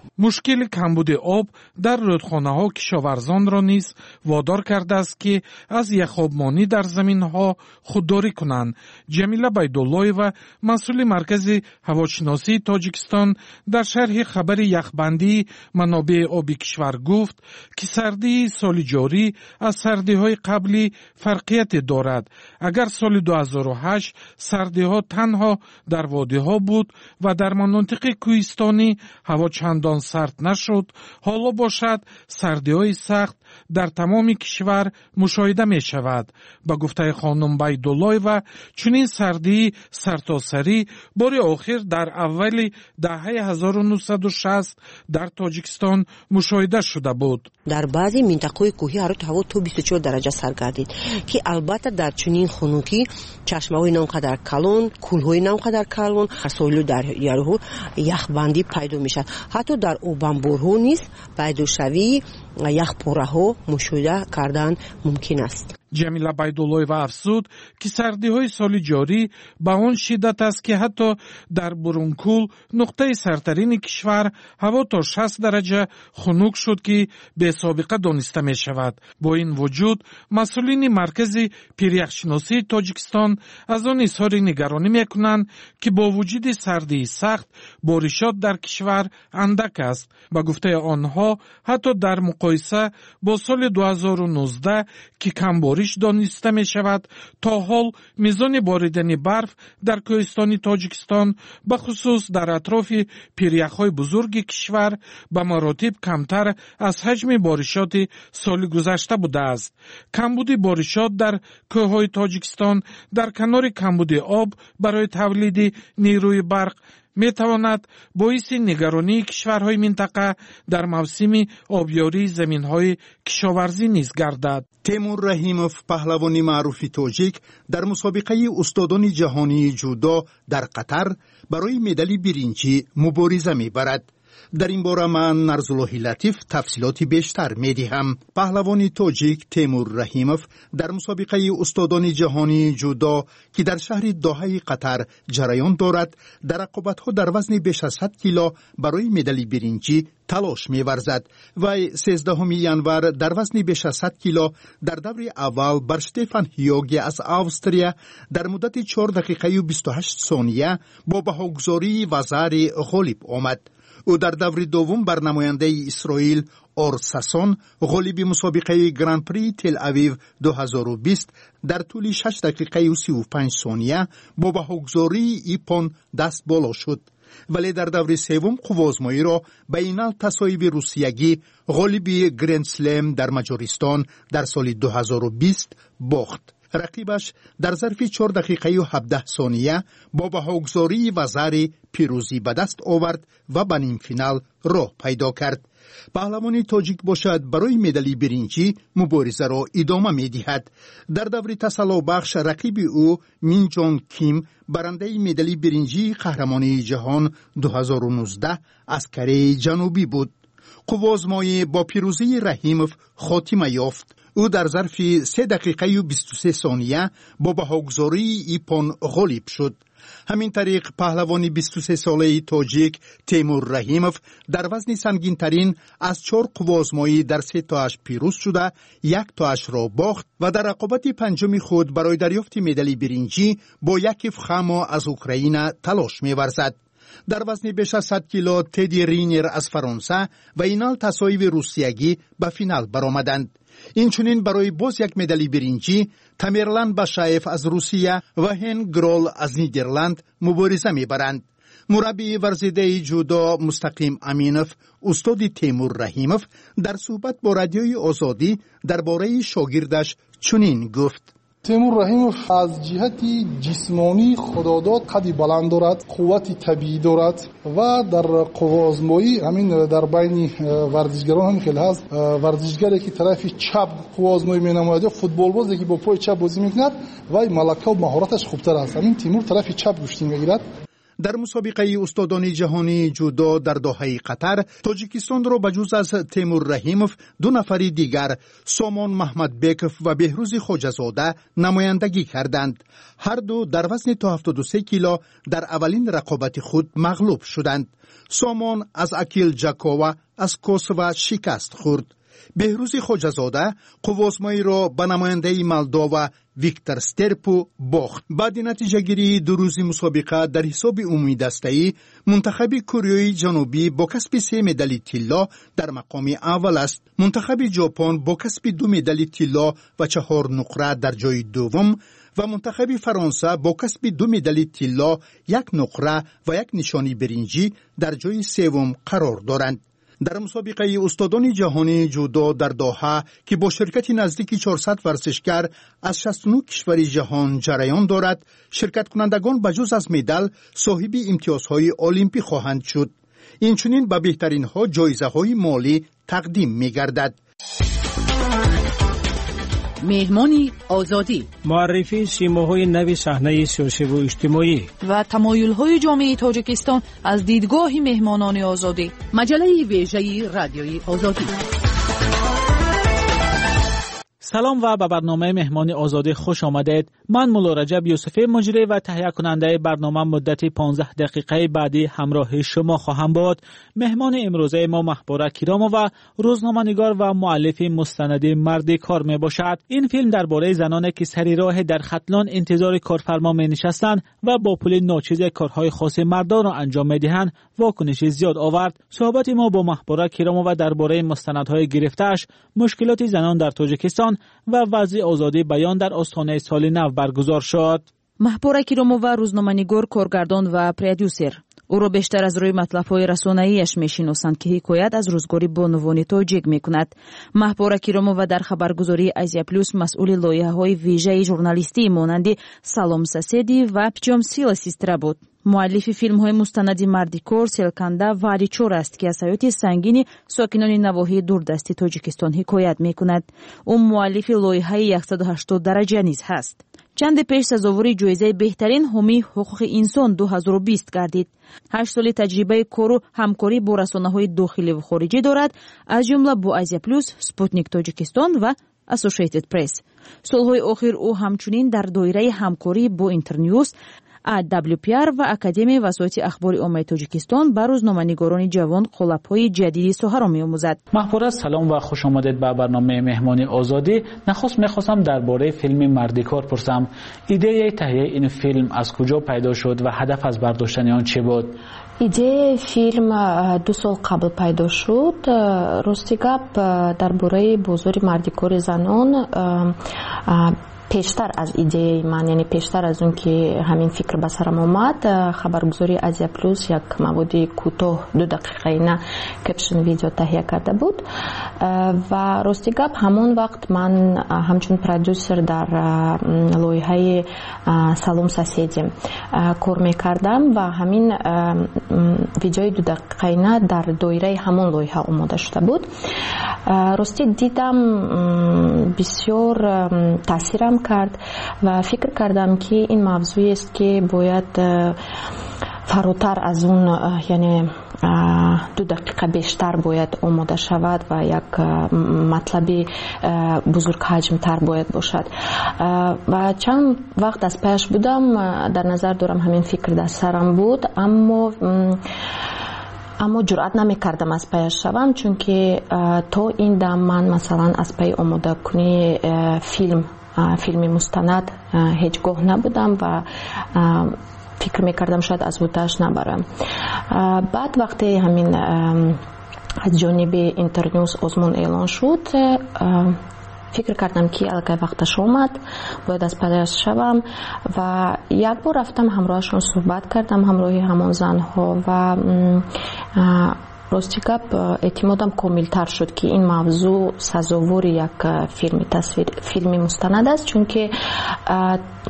мушкили камбуди об дар рӯдхонаҳо кишоварзонро низ водор кардааст ки аз яхобмонӣ дар заминҳо худдорӣ кунанд. ҷамила байдуллоева, масъули маркази ҳавошиносии тоҷикистон, дар шарҳи хабари яхбандии манобеъи оби кишвар гуфт ки сардии соли ҷорӣ аз сардиҳои қаблӣ фарқияте дорад. агар соли ду ҳазору ҳашт сардиҳо танҳо дар водиҳо буд ва дар манотиқи кӯҳистонӣ ҳаво чандон сард нашуд, ҳоло бошад сардиҳои сахт дар тамоми кишвар мушоҳида мешавад. ба гуфтаи хонум байдуллоева, чунин сардии сартосарӣ бори охир дар аввалидаҳаи ҳазору нуҳсаду шаст дар тоҷикистон мушоҳида шуда буд. дар баъзе минтақаҳои кӯҳӣ ҳаррӯз ҳаво то бисту чор дараҷа сар гардид, ки албатта дар чунин хунукӣ чашмаҳои намқадар калон, кӯлҳои намқадар калон, соҳилу дарёҳо яхбандӣ пайдо мешавад. ҳатто дар обанборҳо низ пайдошавии яхпораҳо мушоҳида кардан мумкин аст. ҷамила байдуллоева афзуд ки сардиҳои соли ҷорӣ ба он шиддат аст ки ҳатто дар бурункул нуқтаи сартарини кишвар ҳаво то шаст дараҷа хунук шуд ки бесобиқа дониста мешавад. бо ин вуҷуд масъулини маркази пиряхшиносии тоҷикистон аз он изҳори нигаронӣ мекунанд ки бо вуҷуди сардии сахт боришот дар кишвар андак аст. ба гуфтаи онҳо, ҳатто дар муқоиса бо соли ду ҳазору нуздаҳ ки камбориш дониста мешавад, то ҳол мизони боридани барф дар кӯҳистони тоҷикистон ба хусус дар атрофи пиряхҳои бузурги кишвар ба маротиб камтар аз ҳаҷми боришоти соли гузашта будааст. камбуди боришот дар кӯҳҳои тоҷикистон дар канори камбуди об барои тавлиди нерӯи барқ метавонад боиси нигаронии кишварҳои минтақа дар мавсими обёрии заминҳои кишоварзӣ низ гардад. теймур раҳимов, паҳлавони маъруфи тоҷик, дар мусобиқаи устодони ҷаҳонии ҷудо дар қатар барои медали биринҷӣ мубориза мебарад. дар ин бора ман нарзуллоҳи латиф тафсилоти бештар медиҳам. паҳлавони тоҷик теймур раҳимов дар мусобиқаи устодони ҷаҳонии ҷудо ки дар шаҳри доҳаи қатар ҷараён дорад, дар рақобатҳо дар вазни беш аз сад кило барои медали биринҷӣ талош меварзад. вай сездаҳуми январ дар вазни беш аз сад кило дар даври аввал бар штефан ҳиёге аз австрия дар муддати чор дақиқаю бисту ҳашт сония бо баҳогузории вазари ғолиб омад. ӯ дар даври дуввум бар намояндаи исроил ор сасон ғолиби мусобиқаи гран-прии тел-авив ду ҳазору бист дар тӯли шаш дақиқаю сию панҷ сония бо баҳогузории ипон даст боло шуд. вале дар даври севум қуввозмоиро ба инал тасоиби русиягӣ ғолиби гранд-слем дар маҷористон дар соли ду ҳазору бист бохт. рақибаш дар зарфи чор дақиқаю ҳабдаҳ сония бо баҳогузории вазари пирӯзӣ ба даст овард ва ба нимфинал роҳ пайдо кард. паҳлавони тоҷик бошад барои медали биринҷӣ муборизаро идома медиҳад. дар даври тасаллобахш рақиби ӯ минҷон ким, барандаи медали биринҷии қаҳрамонии ҷаҳон ду ҳазору нуздаҳ аз Кореяи ҷанубӣ буд. қуввозмоӣ бо пирӯзии Раҳимов хотима ёфт. ӯ дар зарфи се дақиқаю бисту се сония бо баҳогузории ипон ғолиб шуд. ҳамин тариқ паҳлавони бисту се солаи тоҷик Теймур Раҳимов дар вазни сангинтарин аз чор қуввозмоӣ дар се тоаш пирӯз шуда, як тоашро бохт ва дар рақобати панҷуми худ барои дарёфти медали биринҷӣ бо Якив Хамо аз Украина талош меварзад. дар вазни беш аз сад кило Теди Ринер аз Фаронса ва Инал Тасоиви русиягӣ ба финал баромаданд. инчунин барои боз як медали биринҷӣ Тамерлан Башаев аз Русия ва Хен Грол аз Нидерланд мубориза мебаранд. мураббии варзидаи ҷудо Мустақим Аминов, устоди Теймур Раҳимов дар суҳбат бо радиои Озодӣ дар бораи шогирдаш чунин гуфт: تیمور رحیمов از جهت جسمانی خودداد قدی بلند دارد، قوت طبیعی دارد و در قوازمایی همین در بین ورزشگران هم خیلی هست. ورزشگری که طرف چپ قوازمایی می‌نماید یا فوتبالبازی که با پای چپ بازی می‌کند و ملکه و مهارتش خوبتر است. همین تیمور طرف چپ گوشتی می‌گیرد. در مسابقه استادان جهانی جودو در دوحه قطر، تاجیکستان را بجز از تیمور رحیموف دو نفری دیگر سامان محمد بیکوف و بهروز خواجه‌زاده نمایندگی کردند. هر دو در وزن تا هفتاد و سه کیلو در اولین رقابت خود مغلوب شدند. سامان از اکیل جاکووا از کوسوو شکست خورد. بهروز خواجه‌زاده قوازمایی را به نماینده مولداوا ویکتور سترپو باخت. بعد نتیجه گیری دو روزی مسابقه در حساب عمومی دسته‌ای، منتخب کره جنوبی با کسب سه مدال طلا در مقام اول است. منتخب ژاپن با کسب دو مدال طلا و چهار نقره در جای دوم و منتخب فرانسه با کسب دو مدال طلا، یک نقره و یک نشانی برنجی در جای سوم قرار دارند. در مسابقه استادان جهانی جودو در دوحه که با شرکت نزدیک چهارصد ورزشکار از شصت و نه کشور جهان جریان دارد، شرکت کنندگان بجز از مدال صاحب امتیازهای المپی خواهند شد. اینچنین به بهترین ها جایزه های مالی تقدیم می گردد. مهمانی آزادی، معرفی سیماهای نو صحنه سیاسی و اجتماعی و تمایل‌های جامعه تاجیکستان از دیدگاه مهمانان آزادی. مجله ویژه رادیوی آزادی. سلام و به برنامه مهمان آزادی خوش آمدید. من مولا رجب یوسفی مجری و تهیه کننده برنامه مدت پانزده دقیقه بعدی همراه شما خواهم بود. مهمان امروزه ما محبوره کیرامو و روزنامه‌نگار و مؤلف مستند مرد کار می باشد. این فیلم درباره زنانی که سری راه در ختلان انتظار کارفرما می نشستند و با پول ناچیز کارهای خاص مردان را انجام می دهند واکنش زیاد آورد. صحبت ما با محبوره کیرامو و درباره مستندهای گرفته‌اش، مشکلات زنان در تاجیکستان و وضع آزادی بیان در آستانه سال نو برگزار شد. محبوره کیرامو و روزنامه‌نگار، کارگردان و پرودیوسر. او را بیشتر از روی مطلب‌های رسانه‌ایش می‌شناسند که حکایت از روزگاری بانوانی تاجیک می‌کند. محبوره کیرامو و در خبرگزاری آزیا پلوس مسئول لایحه‌های ویژه ژورنالیستی مانند سالام ساسیدی و پچام سیلا سیسترا بود. مؤلف فیلم‌های مستندی مردی کار، سلکنده و علیچور است که از حیات سنگین ساکنان نواحی دوردستی تاجیکستان حکایت می‌کند. او مؤلف لایحه صد و هشتاد درجه نیز هست. چند پیش سزاوار جایزه بهترین حامی حقوق انسان دو هزار و بیست گردید. هشت سال تجربه کار و همکاری با رسانه‌های داخلی و خارجی دارد، از جمله با آزیا پلوس، سپوتنیک تاجیکستان و اسوسییتد پرس. سالهای آخر او همچنین در دایره همکاری با اینترنیوز، دبلیو پی آر و اکادمی وسایط اخبار عامه تاجیکستان به روزنامه‌نگاران جوان قالب‌های جدیدی ساحه را می‌آموزد. محبوره سلام و خوش آمدید به برنامه مهمانی آزادی. نخست می‌خواستم درباره فیلم مردی کار پرسم. ایده تهیه این فیلم از کجا پیدا شد و هدف از برداشتن آن چه بود؟ ایده فیلم دو سال قبل پیدا شد. راستی گپ درباره بازار مردی کار زنان پیشتر از ایده من، یعنی پیشتر از اون که همین فکر به سرم اومد، خبرگزاری آزیا پلوس یک مواد کوتاه دو دقیقه نه کپشن ویدیو تهیه کرده بود و راستی گپ همون وقت من همچون پرودیوسر در لایحه سالام ساسیدی کار میکردم و همین ویدیوی دو دقیقه نه در دایره همون لایحه آماده شده بود. راستی دیدم بسیار تاثیرم کرد و فکر کردم که این موضوعی است که باید فراتر از اون، یعنی دو دقیقه بیشتر باید آماده شود و یک مطلبی بزرگ حجم تر باید باشد و چند وقت از پیش بودم در نظر دارم همین فکر در سرم بود، اما اما جرأت نمی کردم از پیش شوم، چون که تا این دم من مثلا از پی آماده کنی فیلم فیلمی مستند هیچگاه نبودم و فکر میکردم شاید از بودش نبرم. بعد وقتی همین از جانب اینترنیوز آزمون اعلان شد، فکر کردم که الان وقتش اومد باید از پیش شوم و یک بار رفتم همراهشون صحبت کردم، همراه همون زنها و راستی گپ اعتمادم کامل تر شد که این موضوع سزاوار یک فیلم تصویر فیلمی مستند است، چون که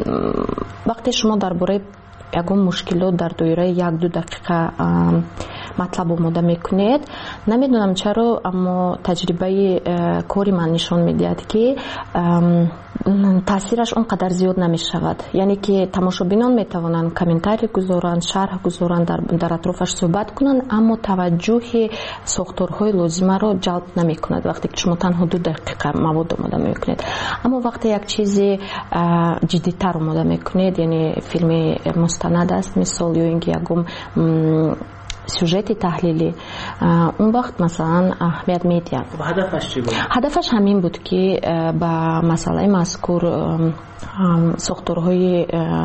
وقتی شما درباره یگان مشکلات در دایره یک دو دقیقه матлаб омода мекунед. намедонам чаро, аммо таҷрибаи кори ман нишон медиҳад ки таъсираш он қадар зиёд намешавад. яъне ки тамошобинон метавонанд комментарий гузоранд, шарҳ гузоранд, дар, дар атрофаш суҳбат кунанд, аммо таваҷҷӯҳи сохторҳои лозимаро ҷалб намекунад вақте ки шумо танҳо ду дақиқа мавод омода мекунед. аммо вақте як чизи ҷиддитар омода мекунед, яъне филми мустанад аст мисол, ё ин ки ягон сюжети таҳлилӣ, он вақт масалан аҳамият медиҳад. ҳадафаш чӣ буд? ҳадафаш ҳамин буд ки ба масъалаи мазкур сохторҳои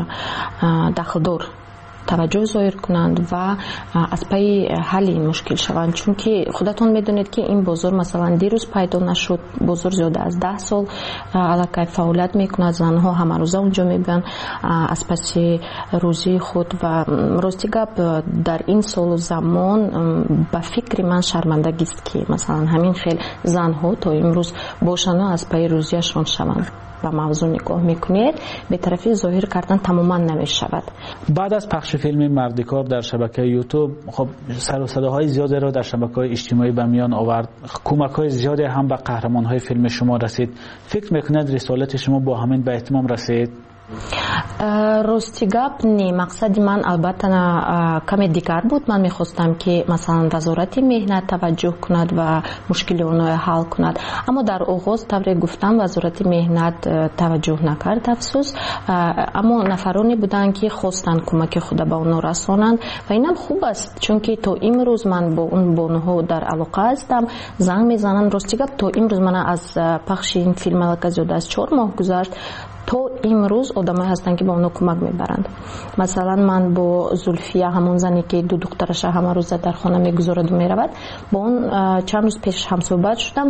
дахлдор таваҷҷӯҳ зоҳир кунанд ва аз пайи ҳалли ин мушкил шаванд, чунки худатон медонед ки ин бозор масалан дирӯз пайдо нашуд. бозор зиёда аз даҳ сол аллакай фаъолият мекунад, занҳо ҳамарӯза онҷо мебиёнд аз паси рӯзии худ ва рости гап дар ин солу замон ба фикри ман шармандагист ки масалан ҳамин хел занҳо то имрӯз бошану аз пайи рӯзияшон шаванд. ба мавзӯъ нигоҳ мекунед, бетарафӣ зоҳир кардан тамоман намешавад. баъд аз пахши филми мардикор дар шабакаи ютуб, хоб сару садоҳои зиёдеро дар шабакаҳои иҷтимоӣ ба миён овард. кӯмакҳои зиёде ҳам ба қаҳрамонҳои филми шумо расид. фикр мекунед рисолати шумо бо ҳамин ба эҳтимом расид? рости гап не, мақсади ман албатта каме дигар буд. ман мехостам ки масалан вазорати меҳнат таваҷҷӯҳ кунад ва мушкили онҳоро ҳал кунад, аммо дар оғоз тавре гуфтам вазорати меҳнат таваҷҷӯҳ накард афсӯс, аммо нафароне буданд ки хостанд кӯмаки худа ба онҳо расонанд ва инам хуб аст, чунки то имрӯз ман бо он бонуҳо дар алоқа ҳастам, занг мезанам. рости гап то имрӯз ман аз пахши ин филм аллакай зиёда аз чор моҳ гузашт, то имрӯз одамое ҳастанд ки ба онҳо кӯмак мебаранд. масалан ман бо Зульфия, ҳамон зане ки ду духтараша ҳамарӯза дар хона мегузораду меравад, бо он чанд рӯз пеш ҳамсӯҳбат шудам.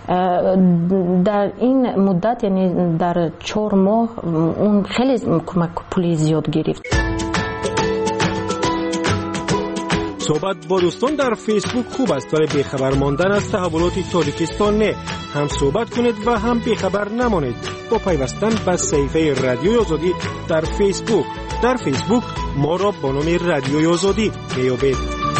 дар ин муддат, яъне дар чор моҳ, он хеле кӯмак пули зиёд гирифт. صحبت با دوستان در فیسبوک خوب است ولی بیخبر ماندن از تحولات تاجیکستان نه. هم صحبت کنید و هم بیخبر نمانید با پیوستن به صفحه رادیوی آزادی در فیسبوک. در فیسبوک ما را با نام رادیوی آزادی میابید.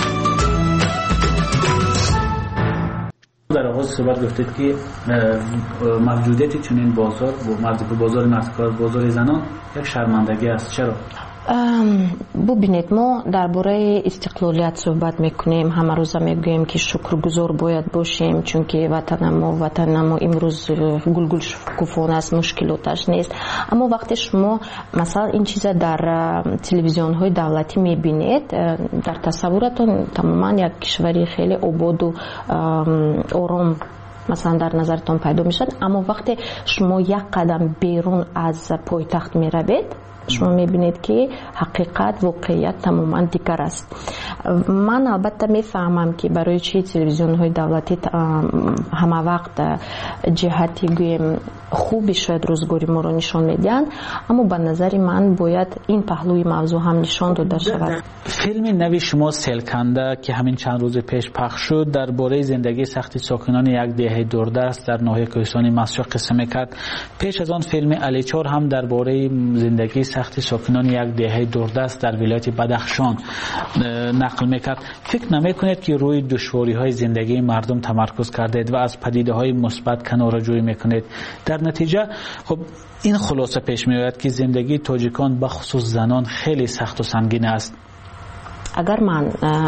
در آغاز صحبت گفتید که موجودیت چنین بازار و بازار مردکار، بازار زنان یک شرمندگی است. چرا؟ бубинед, мо дар бораи истиқлолият суҳбат мекунем, ҳамарӯза мегӯем ки шукргузор бояд бошем, чунки ватанамо ватанамо имрӯз гулгул шукуфон аст, мушкилоташ нест. аммо вақте шумо масалан ин чиза дар телевизионҳои давлатӣ мебинед, дар тасаввуратон тамоман як кишвари хеле ободу ором масалан дар назартон пайдо мешавад. аммо вақте шумо як қадам берун аз пойтахт меравед, шумо мебинед ки ҳақиқат, воқеият тамоман дигар аст. ман албатта мефаҳмам ки барои чи телевизионҳои давлатӣ ҳамавақт ҷиҳати гӯем хуби шояд рӯзгори моро нишон медиҳанд, аммо ба назари ман бояд ин паҳлӯи мавзӯъ ҳам нишон дода шавад. филми нави шумо Селканда ки ҳамин чанд рӯзи пеш пахш шуд, дар бораи зиндагии сахти сокинони як деҳаи дурдаст дар ноҳияи кӯҳистони Масҷо қисса мекард. пеш аз он филми Аличор ҳам дар бораи зиндагии сахти сокинони як деҳаи дурдаст дар вилояти Бадахшон нақл мекард. фикр намекунед ки рӯи душвориҳои зиндагии мардум тамаркуз кардед ва аз падидаҳои мусбат канораҷӯӣ мекунед? дар натиҷа хуб ин хулоса пеш меояд ки зиндагии тоҷикон ба хусус занон хеле сахту сангин аст. агар ман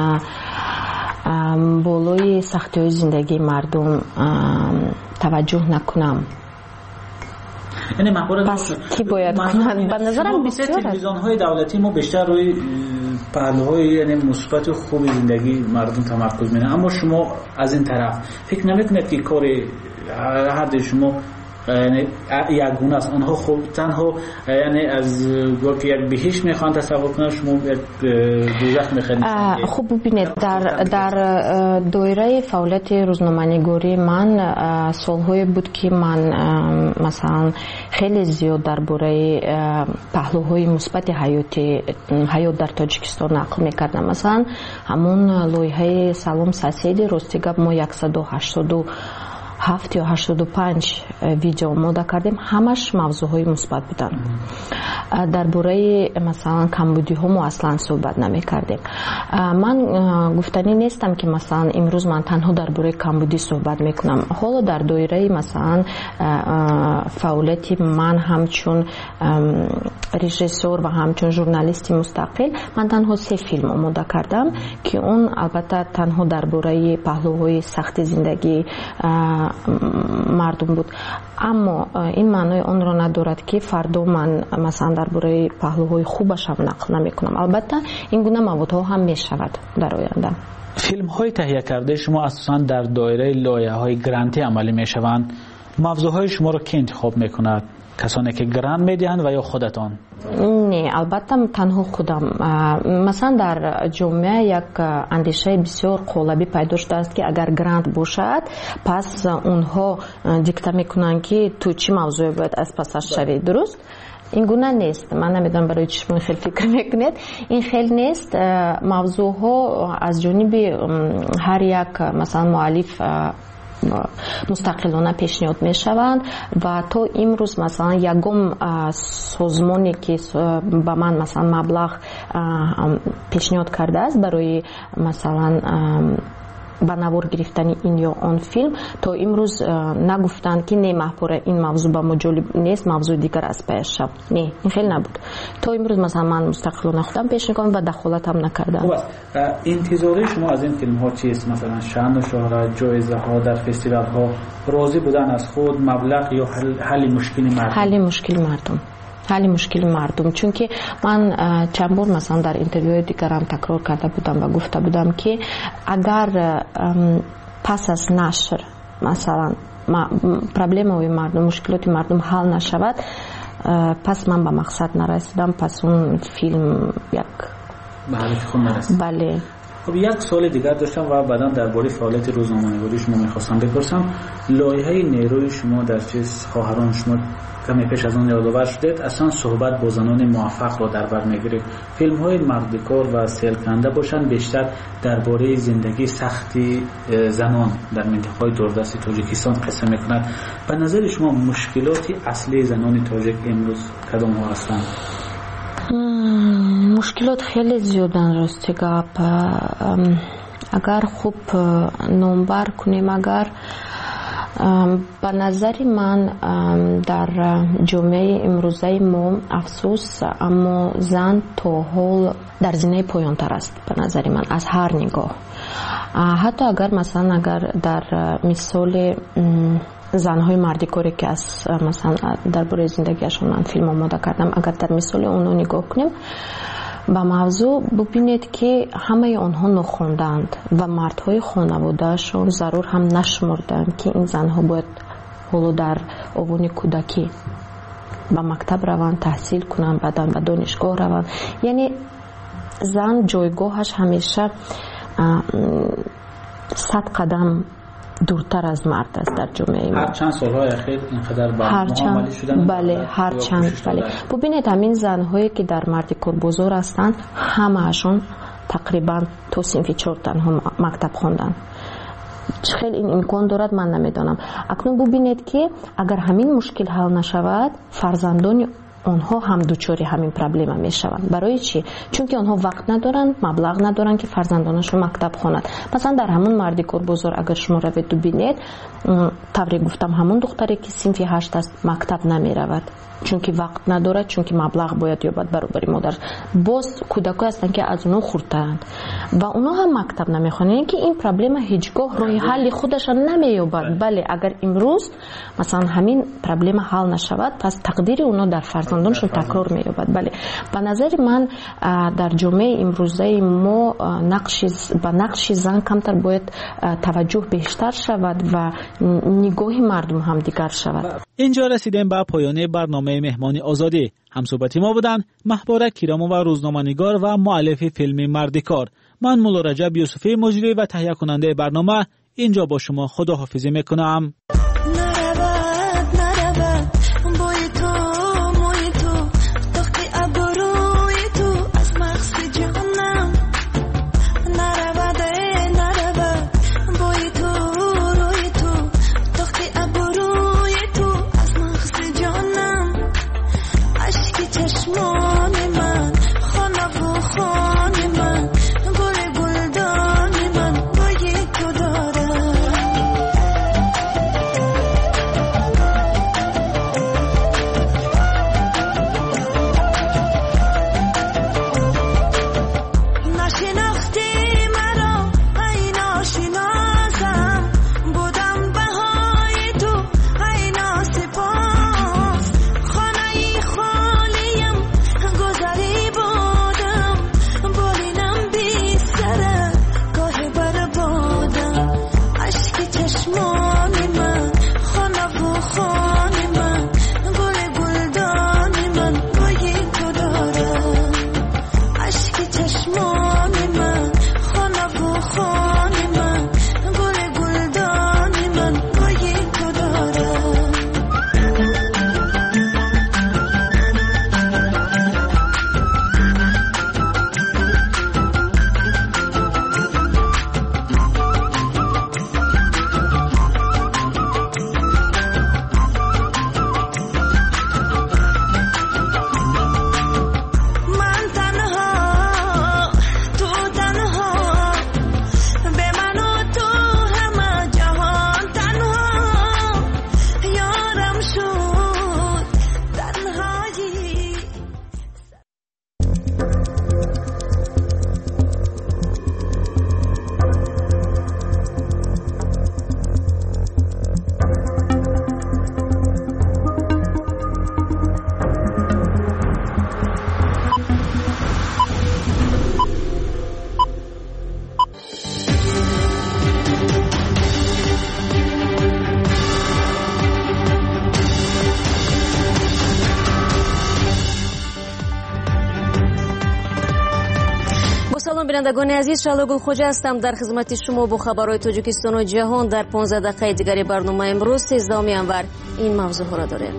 болои сахтиҳои зиндагии мардум таваҷҷӯҳ накунам, пас ки бояд кунад? ба назарам бисёр аст. телевизионҳои давлатӣ мо бештар рӯи паҳлӯҳои яъне мусбату хуби зиндагии мардум тамаркуз менамоед, аммо шумо аз ин тараф фикр намекунед ки кори ҳадди шумо ягуна аст? онҳо хуб танҳо яъне аз гоки як биҳиш мехоҳанд тасаввур кунанд, шумо як дӯзах мехоҳед? хуб бубинед, дар дар доираи фаъолияти рӯзноманигории ман солҳое буд ки ман масалан хеле зиёд дар бораи паҳлӯҳои мусбати ҳаёти ҳаёт дар Тоҷикистон нақл мекардам. масалан ҳамон лоиҳаи Салом Соседи, рости гап мо яксаду ҳаштоду ҳафт ё ҳаштоду панҷ видео омода кардем, ҳамаш мавзӯъҳои мусбат буданд. درباره مثلا کمبودی ها ما اصلا صحبت نمی کردیم. من گفتنی نیستم که مثلا امروز من تنها درباره کمبودی صحبت میکنم. حالا در دایره مثلا فعالیتی من همچون رژیسور و همچون ژورنالیستی مستقل من تنها سه فیلم آماده کردم که اون البته تنها درباره پهلوهای سخت زندگی مردم بود، اما این معنای اون را ندارد که فردا من مثلا درباره پهلوهای خوبش هم نقل نمی کنم. البته این گونه موضوع هم می شود در آینده. فیلم های تهیه کرده شما اساساً در دایره لایه های گرانتی عملی می شوند. موضوع های شما را کی انتخاب می کند؟ کسانی که گرانت می دهند و یا خودتان؟ نه، البته تنها خودم. مثلا در جامعه یک اندیشه بسیار قالبی پیدا شده است که اگر گرانت باشد پس اونها دیکته میکنند که تو چی موضوعی باید از پسش شوی. درست؟ این گونه نیست. من نمیدونم برای چی شما خیلی فکر میکنید. این خیلی نیست. موضوع ها از جانب هر یک مثلا مؤلف مستقلانه پیشنهاد می شوند و تا امروز مثلا یکم سازمانی که به من مثلا مبلغ پیشنهاد کرده است برای مثلا به نوار گرفتن این یا آن فیلم تا امروز نگفتند که نه محپوره این موضوع با ما جالب نیست، موضوع دیگر از پیش شد. نه، این خیلی نبود. تا امروز مثلا من مستقلانه خودم پیش میکنم و دخالت هم نکردم. خوب است. انتظاری شما از این فیلم ها چیست؟ مثلا شأن و شهرت، جایزه ها در فستیوال ها، راضی بودن از خود، مبلغ یا حل, حل مشکل مردم؟ حل مشکل مردم. حل مشکل مردم. چون که من چند بار مثلا در اینترویوهای دیگرم تکرار کرده بودم و گفته بودم که اگر پس از نشر مثلا پرابلم‌های مردم، مشکلات مردم حل نشود، پس من به مقصد نرسیدم، پس اون فیلم یک به هدف خود نرسید. بله. خب یک سوال دیگر داشتم و بعداً درباره فعالیت روزنامه‌نگاری شما می‌خواستم بپرسم. لایحه نیروی شما در چیز خواهران شما کمی پیش از آن یادآور شدید، اصلا صحبت با زنان موفق را در بر می‌گیرید. فیلم‌های مردکار و سیلکننده باشند بیشتر درباره زندگی سختی زنان در منطقه‌های دوردست تاجیکستان قصه می‌کنند. به نظر شما مشکلات اصلی زنان تاجیک امروز کدام‌ها هستند؟ مشکلات خیلی زیادن راستی گپ. اگر خوب نمبر کنیم، اگر به نظر من در جامعه امروزه ما افسوس اما زن تا حال در زینه پایان تر است به نظر من از هر نگاه. حتی اگر مثلا اگر در مثال زنهای مردکاری که از مثلا درباره زندگیشون من فیلم آماده کردم، اگر در مثال اونو نگاه کنیم با موضوع ببینید که همه آنها نخوندند و مردهای خانوادهشون ضرور هم نشمردند که این زنها باید حالا در اوان کودکی به مکتب روند، تحصیل کنند، بعداً به دانشگاه روند. یعنی زن جایگاهش همیشه صد قدم دورتر از مرد است در جامعه ما. هر چند سالهای اخیر اینقدر با معامله شدن. بله، هر چند. بله. ببینید همین زنهایی که در مردکار بزرگ هستند همه‌شون تقریبا تو صنف چهار تنها مکتب خواندن. خیلی این امکان دارد من نمیدانم. اکنون ببینید که اگر همین مشکل حل نشود فرزندان آنها هم دوچاری همین پرابلم می شوند. برای چی؟ چون که آنها وقت ندارند، مبلغ ندارند که فرزندانشون مکتب خوانند. مثلا در همون مردکار بزرگ اگر شما روید و ببینید، طوری گفتم همون دختری که صنف هشت است مکتب نمی رود، چون که وقت ندارد، چون که مبلغ باید یابد برابر مادر. باز کودکان هستند که از اونها خردترند و اونها هم مکتب نمیخوانند. یعنی که این پرابلم هیچگاه راه حل خودش نمییابد. بله، اگر امروز مثلا همین پرابلم حل نشود پس تقدیر اونها در فرزندانشون تکرار مییابد. بله، به نظر من در جامعه امروزه ما نقش به نقش زن کمتر باید توجه بیشتر شود و نگاه مردم هم دیگر شود. اینجا رسیدیم به پایان برنامه مهمانی آزادی. همصحبتی ما بودن محبوره کیرامو و روزنامه‌نگار و مؤلف فیلم مردکار. من مولا رجب یوسفی مجری و تهیه کننده برنامه اینجا با شما خداحافظی میکنم. چشم چشمان من خانه و خانه من گل گلدان من بوی تو دارم نشناختی مرا ای ناشناسم بودم بهای تو ای ناسپاس خانه خالیم گذری بودم بالینم بی سره گاه بربادم عشق چشمان من خانه و خانه من گل گلدان من بوی تو دارم عشق چشمان من خانه و خانه من گل گلدان من بوی تو دارم من تنها تو تنها به من و تو همه جهان تنها یارم شد تنهایی با سلام بینندگان عزیز، شالوگل خوجا هستم در خدمت شما با خبرهای تاجیکستان و جهان. در پانزده دقیقه دیگری برنامه امروز سیزدهم ینور این موضوع ها را داریم.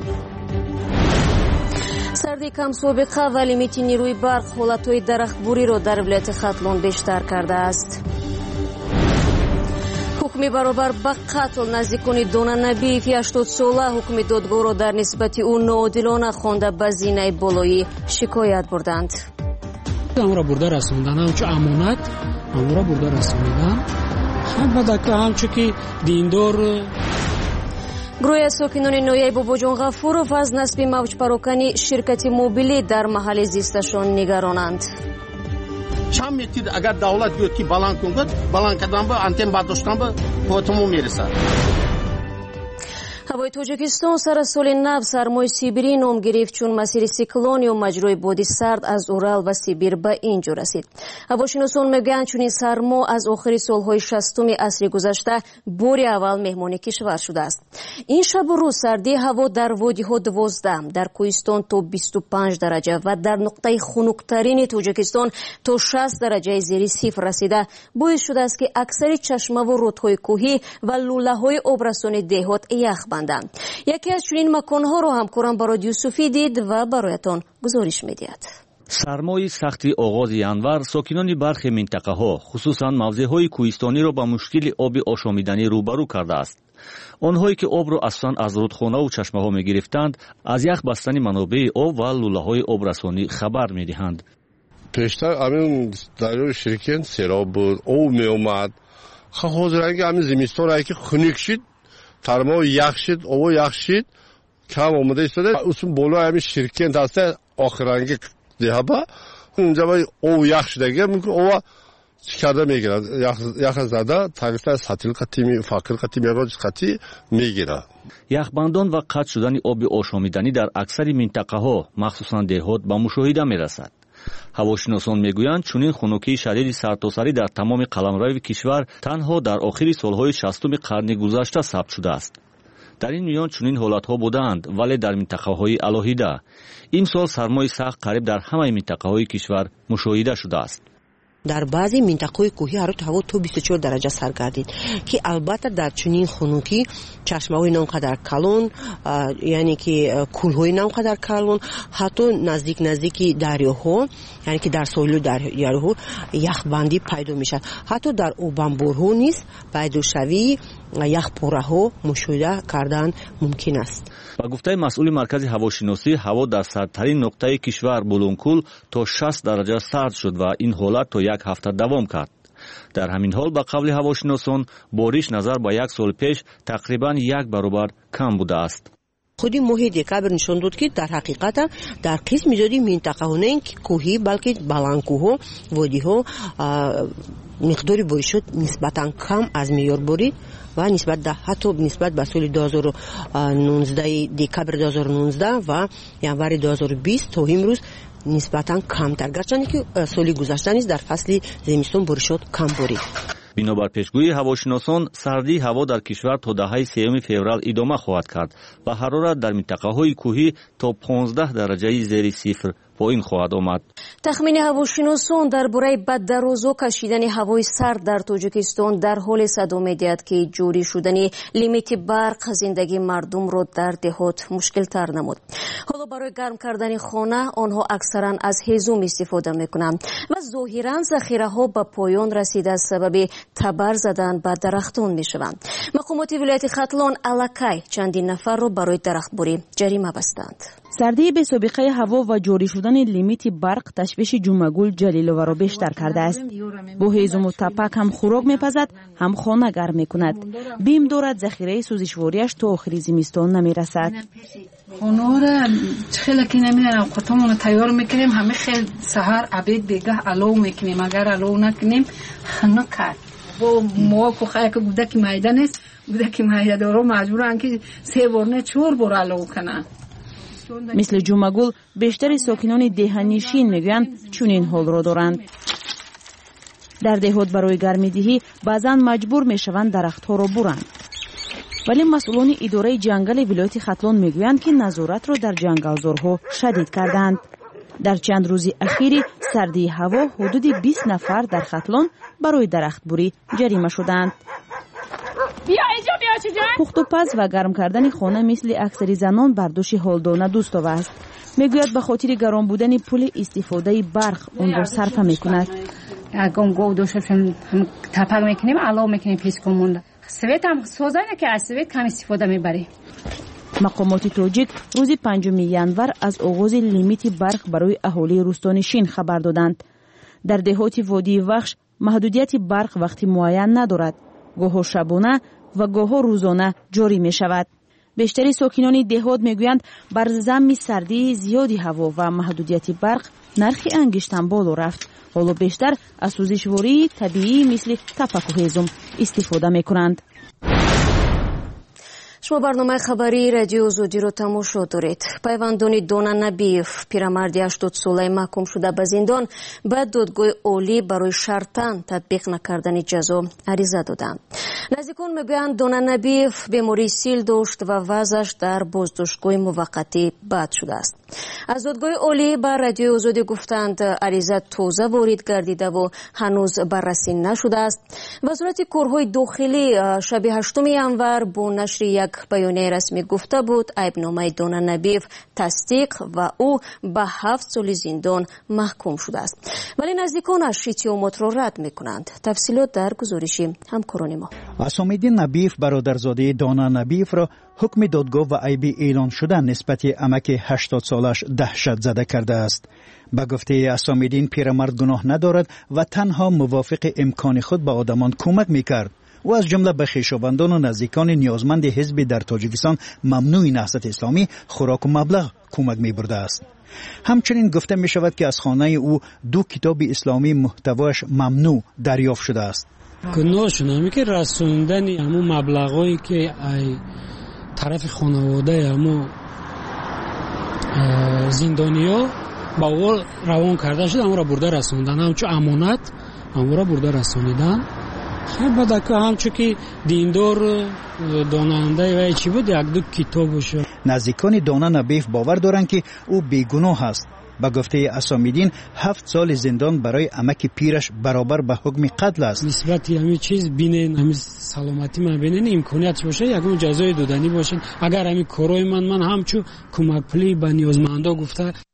سردی کم سابقه و لیمیت نیروی برق حالتهای درختبوری را در ولایت خاتلون بیشتر کرده است. حکم برابر به قتل نزدیکان دانا نبیف هشتاد ساله حکم دادگاه را در نسبت او ناعادلانه خوانده به زینه بالایی شکایت بردند. آن را برده رساندن، همچون امانت آن را برده رساندن. خب بعد همچون که دیندار گروه ساکنان نویه باباجان غفورов از نصب موج پراکنی شرکت موبیلی در محل زیستشان نگرانند. چند متر اگر دولت بیاد که بلند کنند، بلند کردن با انتن برداشتن با پاتمون میرسد. ҳавои тоҷикистон сара соли нав сармои сибирӣ ном гирифт, чун масири сиклон ё маҷрои боди сард аз урал ва сибир ба ин ҷо расид. ҳавошиносон мегӯянд чунин сармо аз охири солҳои шастуми асри гузашта бори аввал меҳмони кишвар шудааст. ин шабу рӯз сардии ҳаво дар водиҳо дувоздаҳ, дар кӯҳистон то бисту панҷ дараҷа ва дар нуқтаи хунуктарини тоҷикистон то шаст дараҷаи зери сифр расида боис шудааст ки аксари чашмаву рудҳои кӯҳӣ ва лӯлаҳои обрасони деҳот ях банданд. яке аз чунин маконҳоро ҳамкорам барои Юсуфӣ дид ва бароятон гузориш медиҳад. сармои сахти оғози январ сокинони бархе минтақаҳо, хусусан мавзеъҳои кӯҳистониро ба мушкили оби ошомиданӣ рӯбарӯ кардааст. онҳое ки обро асосан аз рудхонаву чашмаҳо мегирифтанд, аз ях бастани манобеи об ва лӯлаҳои обрасонӣ хабар медиҳанд. пештар амин дарёи Ширкент сероб буд, об меомад. ҳозиранги амин зимисторае ки хунук шид, тармо ях шид, ово ях шид, кам омада истода. усун болои амин Ширкент ҳаста охиранги деҳаба унҷа ба ов ях шидаги мумкин ова чӣ карда мегирад, яха зада тависта сатил қатими фақир қатими ягон қати мегирад. яхбандон ва қатъ шудани оби ошомиданӣ дар аксари минтақаҳо, махсусан деҳот, ба мушоҳида мерасад. ҳавошиносон мегӯянд, чунин хунукии шадиди сартосарӣ дар тамоми қаламравии кишвар танҳо дар охири солҳои шастуми қарни гузашта сабт шудааст. дар ин миён чунин ҳолатҳо будаанд, вале дар минтақаҳои алоҳида. имсол сармои сахт қариб дар ҳамаи минтақаҳои кишвар мушоҳида шудааст. дар баъзе минтақаҳои кӯҳӣ ҳаррӯз ҳаво то бисту чор дараҷа сар гардид, ки албатта дар чунин хунукӣ чашмаҳои на он қадар калон, яъне ки кӯлҳои на он қадар калон, ҳатто наздик наздики дарёҳо, яъне ки дар соҳилу дарёҳо яхбандӣ пайдо мешавад. ҳатто дар обанборҳо низ пайдошавии яхпораҳо мушоҳида кардан мумкин аст. ба гуфтаи масъули маркази ҳавошиносӣ, ҳаво дар сардтарин нуқтаи кишвар Булункул то шаст дараҷа сард шуд ва ин ҳолат то як ҳафта давом кард. дар ҳамин ҳол ба қавли ҳавошиносон бориш назар ба як соли пеш тақрибан як баробар кам будааст. худи моҳи декабр нишон дод ки дар ҳақиқата дар қисми зиёди минтақаҳо не ин ки кӯҳӣ, балки баландкӯҳҳо, водиҳо миқдори боришот нисбатан кам аз меъёр борид ва нисбат да ҳатто нисбат ба соли дуҳазору нуздаҳ декабри дуҳазору нуздаҳ ва январи дуҳазору бист то имрӯз нисбатан камтар, гарчанде ки соли гузашта низ дар фасли зимистон боришот кам борид. бинобар пешгӯии ҳавошиносон, сардии ҳаво дар кишвар то даҳаи сеюми феврал идома хоҳад кард ва ҳарорат дар минтақаҳои кӯҳӣ то понздаҳ дараҷаи зери сифр поин хоҳад омад. тахмини ҳавошиносон дар бораи ба дарозо кашидани ҳавои сард дар Тоҷикистон дар ҳоле садо медиҳад ки ҷорӣ шудани лимити барқ зиндагии мардумро дар деҳот мушкилтар намуд. ҳоло барои гарм кардани хона онҳо аксаран аз ҳезум истифода мекунанд ва зоҳиран захираҳо ба поён расида сабаби табар задан ба дарахтон мешаванд. мақомоти вилояти Хатлон аллакай чандин нафарро барои дарахтборӣ ҷарима бастанд. сардии бесобиқаи ҳаво ва ҷорӣ шудани лимити барқ ташвиши Ҷумагул Ҷалилованро бештар кардааст. бо ҳезуму тапак ҳам хӯрок мепазад, ҳам хона гарм мекунад. бим дорад захираи сӯзишвориаш то охири зимистон намерасад. хонора хеле ки намидан овқатамонро тайёр мекунем, ҳама хел саҳар абед бегаҳ алов мекунем. агар алов накунем хана кард бо мо кухая ки гудаки майда нест, гудаки майдадоро маҷбуранд ки се бор не чор бор алов кананд. мисли Ҷумагул бештари сокинони деҳанишин мегӯянд чунин ҳолро доранд. дар деҳот барои гармидиҳӣ баъзан маҷбур мешаванд дарахтҳоро буранд. вале масъулони идораи ҷангали вилояти Хатлон мегӯянд ки назоратро дар ҷангалзорҳо шадид карданд. дар чанд рӯзи ахири сардии ҳаво ҳудуди бист нафар дар Хатлон барои дарахтбурӣ ҷарима шуданд. пухтупаз ва гарм кардани хона мисли аксари занон бардоши ҳолдона дӯстова аст. мегӯяд ба хотири гарон будани пули истифодаи барқ онро сарфа мекунад. ягон гов дошташем тапак мекунем, алов мекунем пескомонда. свет ҳам созайна ки аз свет кам истифода мебарем. мақомоти тоҷик рӯзи панҷуми январ аз оғози лимити барқ барои аҳолии рӯстонишин хабар доданд. дар деҳоти водии Вахш маҳдудияти барқ вақти муайян надорад. гоҳо шабона ва гоҳо рӯзона ҷорӣ мешавад. бештари сокинони деҳот мегӯянд бар замми сардии зиёди ҳаво ва маҳдудияти барқ нархи ангиштан боло рафт. ҳоло бештар аз сӯзишвории табиӣ мисли тапаку ҳезум истифода мекунанд. шумо барномаи хабарии радиои озодиро тамошо доред. пайвандони Дона Набиев, пирамарди ҳаштод солаи маҳкум шуда ба зиндон, ба додгоҳи олӣ барои шартан татбиқ накардани ҷазо ариза доданд. наздикон мегӯянд Дона Набиев бемории сил дошт ва вазъаш дар боздоштгоҳи муваққатӣ бад шудааст. аз додгоҳи олӣ ба радиои озодӣ гуфтанд ариза тоза ворид гардидаву ҳанӯз баррасӣ нашудааст. вазорати корҳои дохилӣ шаби ҳаштуми январ бо нашри як баёнияи расмӣ гуфта буд айбномаи Дона Набиев тасдиқ ва ӯ ба ҳафт соли зиндон маҳкум шудааст. вале наздиконаш иттиҳомотро рад мекунанд. тафсилот дар гузориши ҳамкорони мо. асомиддин Набиев бародарзодаи Дона Набиевро ҳукми додгоҳ ва айби эълон шуда нисбати амаки ҳаштод солаш даҳшатзада кардааст. ба гуфтаи Асомиддин пирамард гуноҳ надорад ва танҳо мувофиқи имкони худ ба одамон кӯмак мекард. ӯ аз ҷумла ба хешовандону наздикони ниёзманди ҳизби дар Тоҷикистон мамнӯи наҳзати исломӣ хуроку маблағ кӯмак мебурдааст. ҳамчунин гуфта мешавад ки аз хонаи ӯ ду китоби исломӣ муҳтавояш мамнӯъ дарёфт шудааст. гуноҳшон ҳаме ки расондани ҳамо маблағҳое ки ай тарафи хонаводаи ҳамо зиндониё ба ӯ равон карда шуд, ҳаморо бурда расондан, ҳамчун амонат ҳаморо бурда расонидан. бадака ҳамчун ки диндор донандаи вай чӣ буд, як ду китобошо. наздикони Дона Набиев бовар доранд ки ӯ бегуноҳ аст. ба гуфтаи Асомиддин ҳафт соли зиндон барои амаки пираш баробар ба ҳукми қатл аст. нисбати ҳамин чиз бинен, ҳамин саломатӣ ман бинен, имконият бошад ягон ҷазои доданӣ бошад. агар ҳамин корои ман ман ҳамчун кӯмакпулӣ ба ниёзмандо гуфта.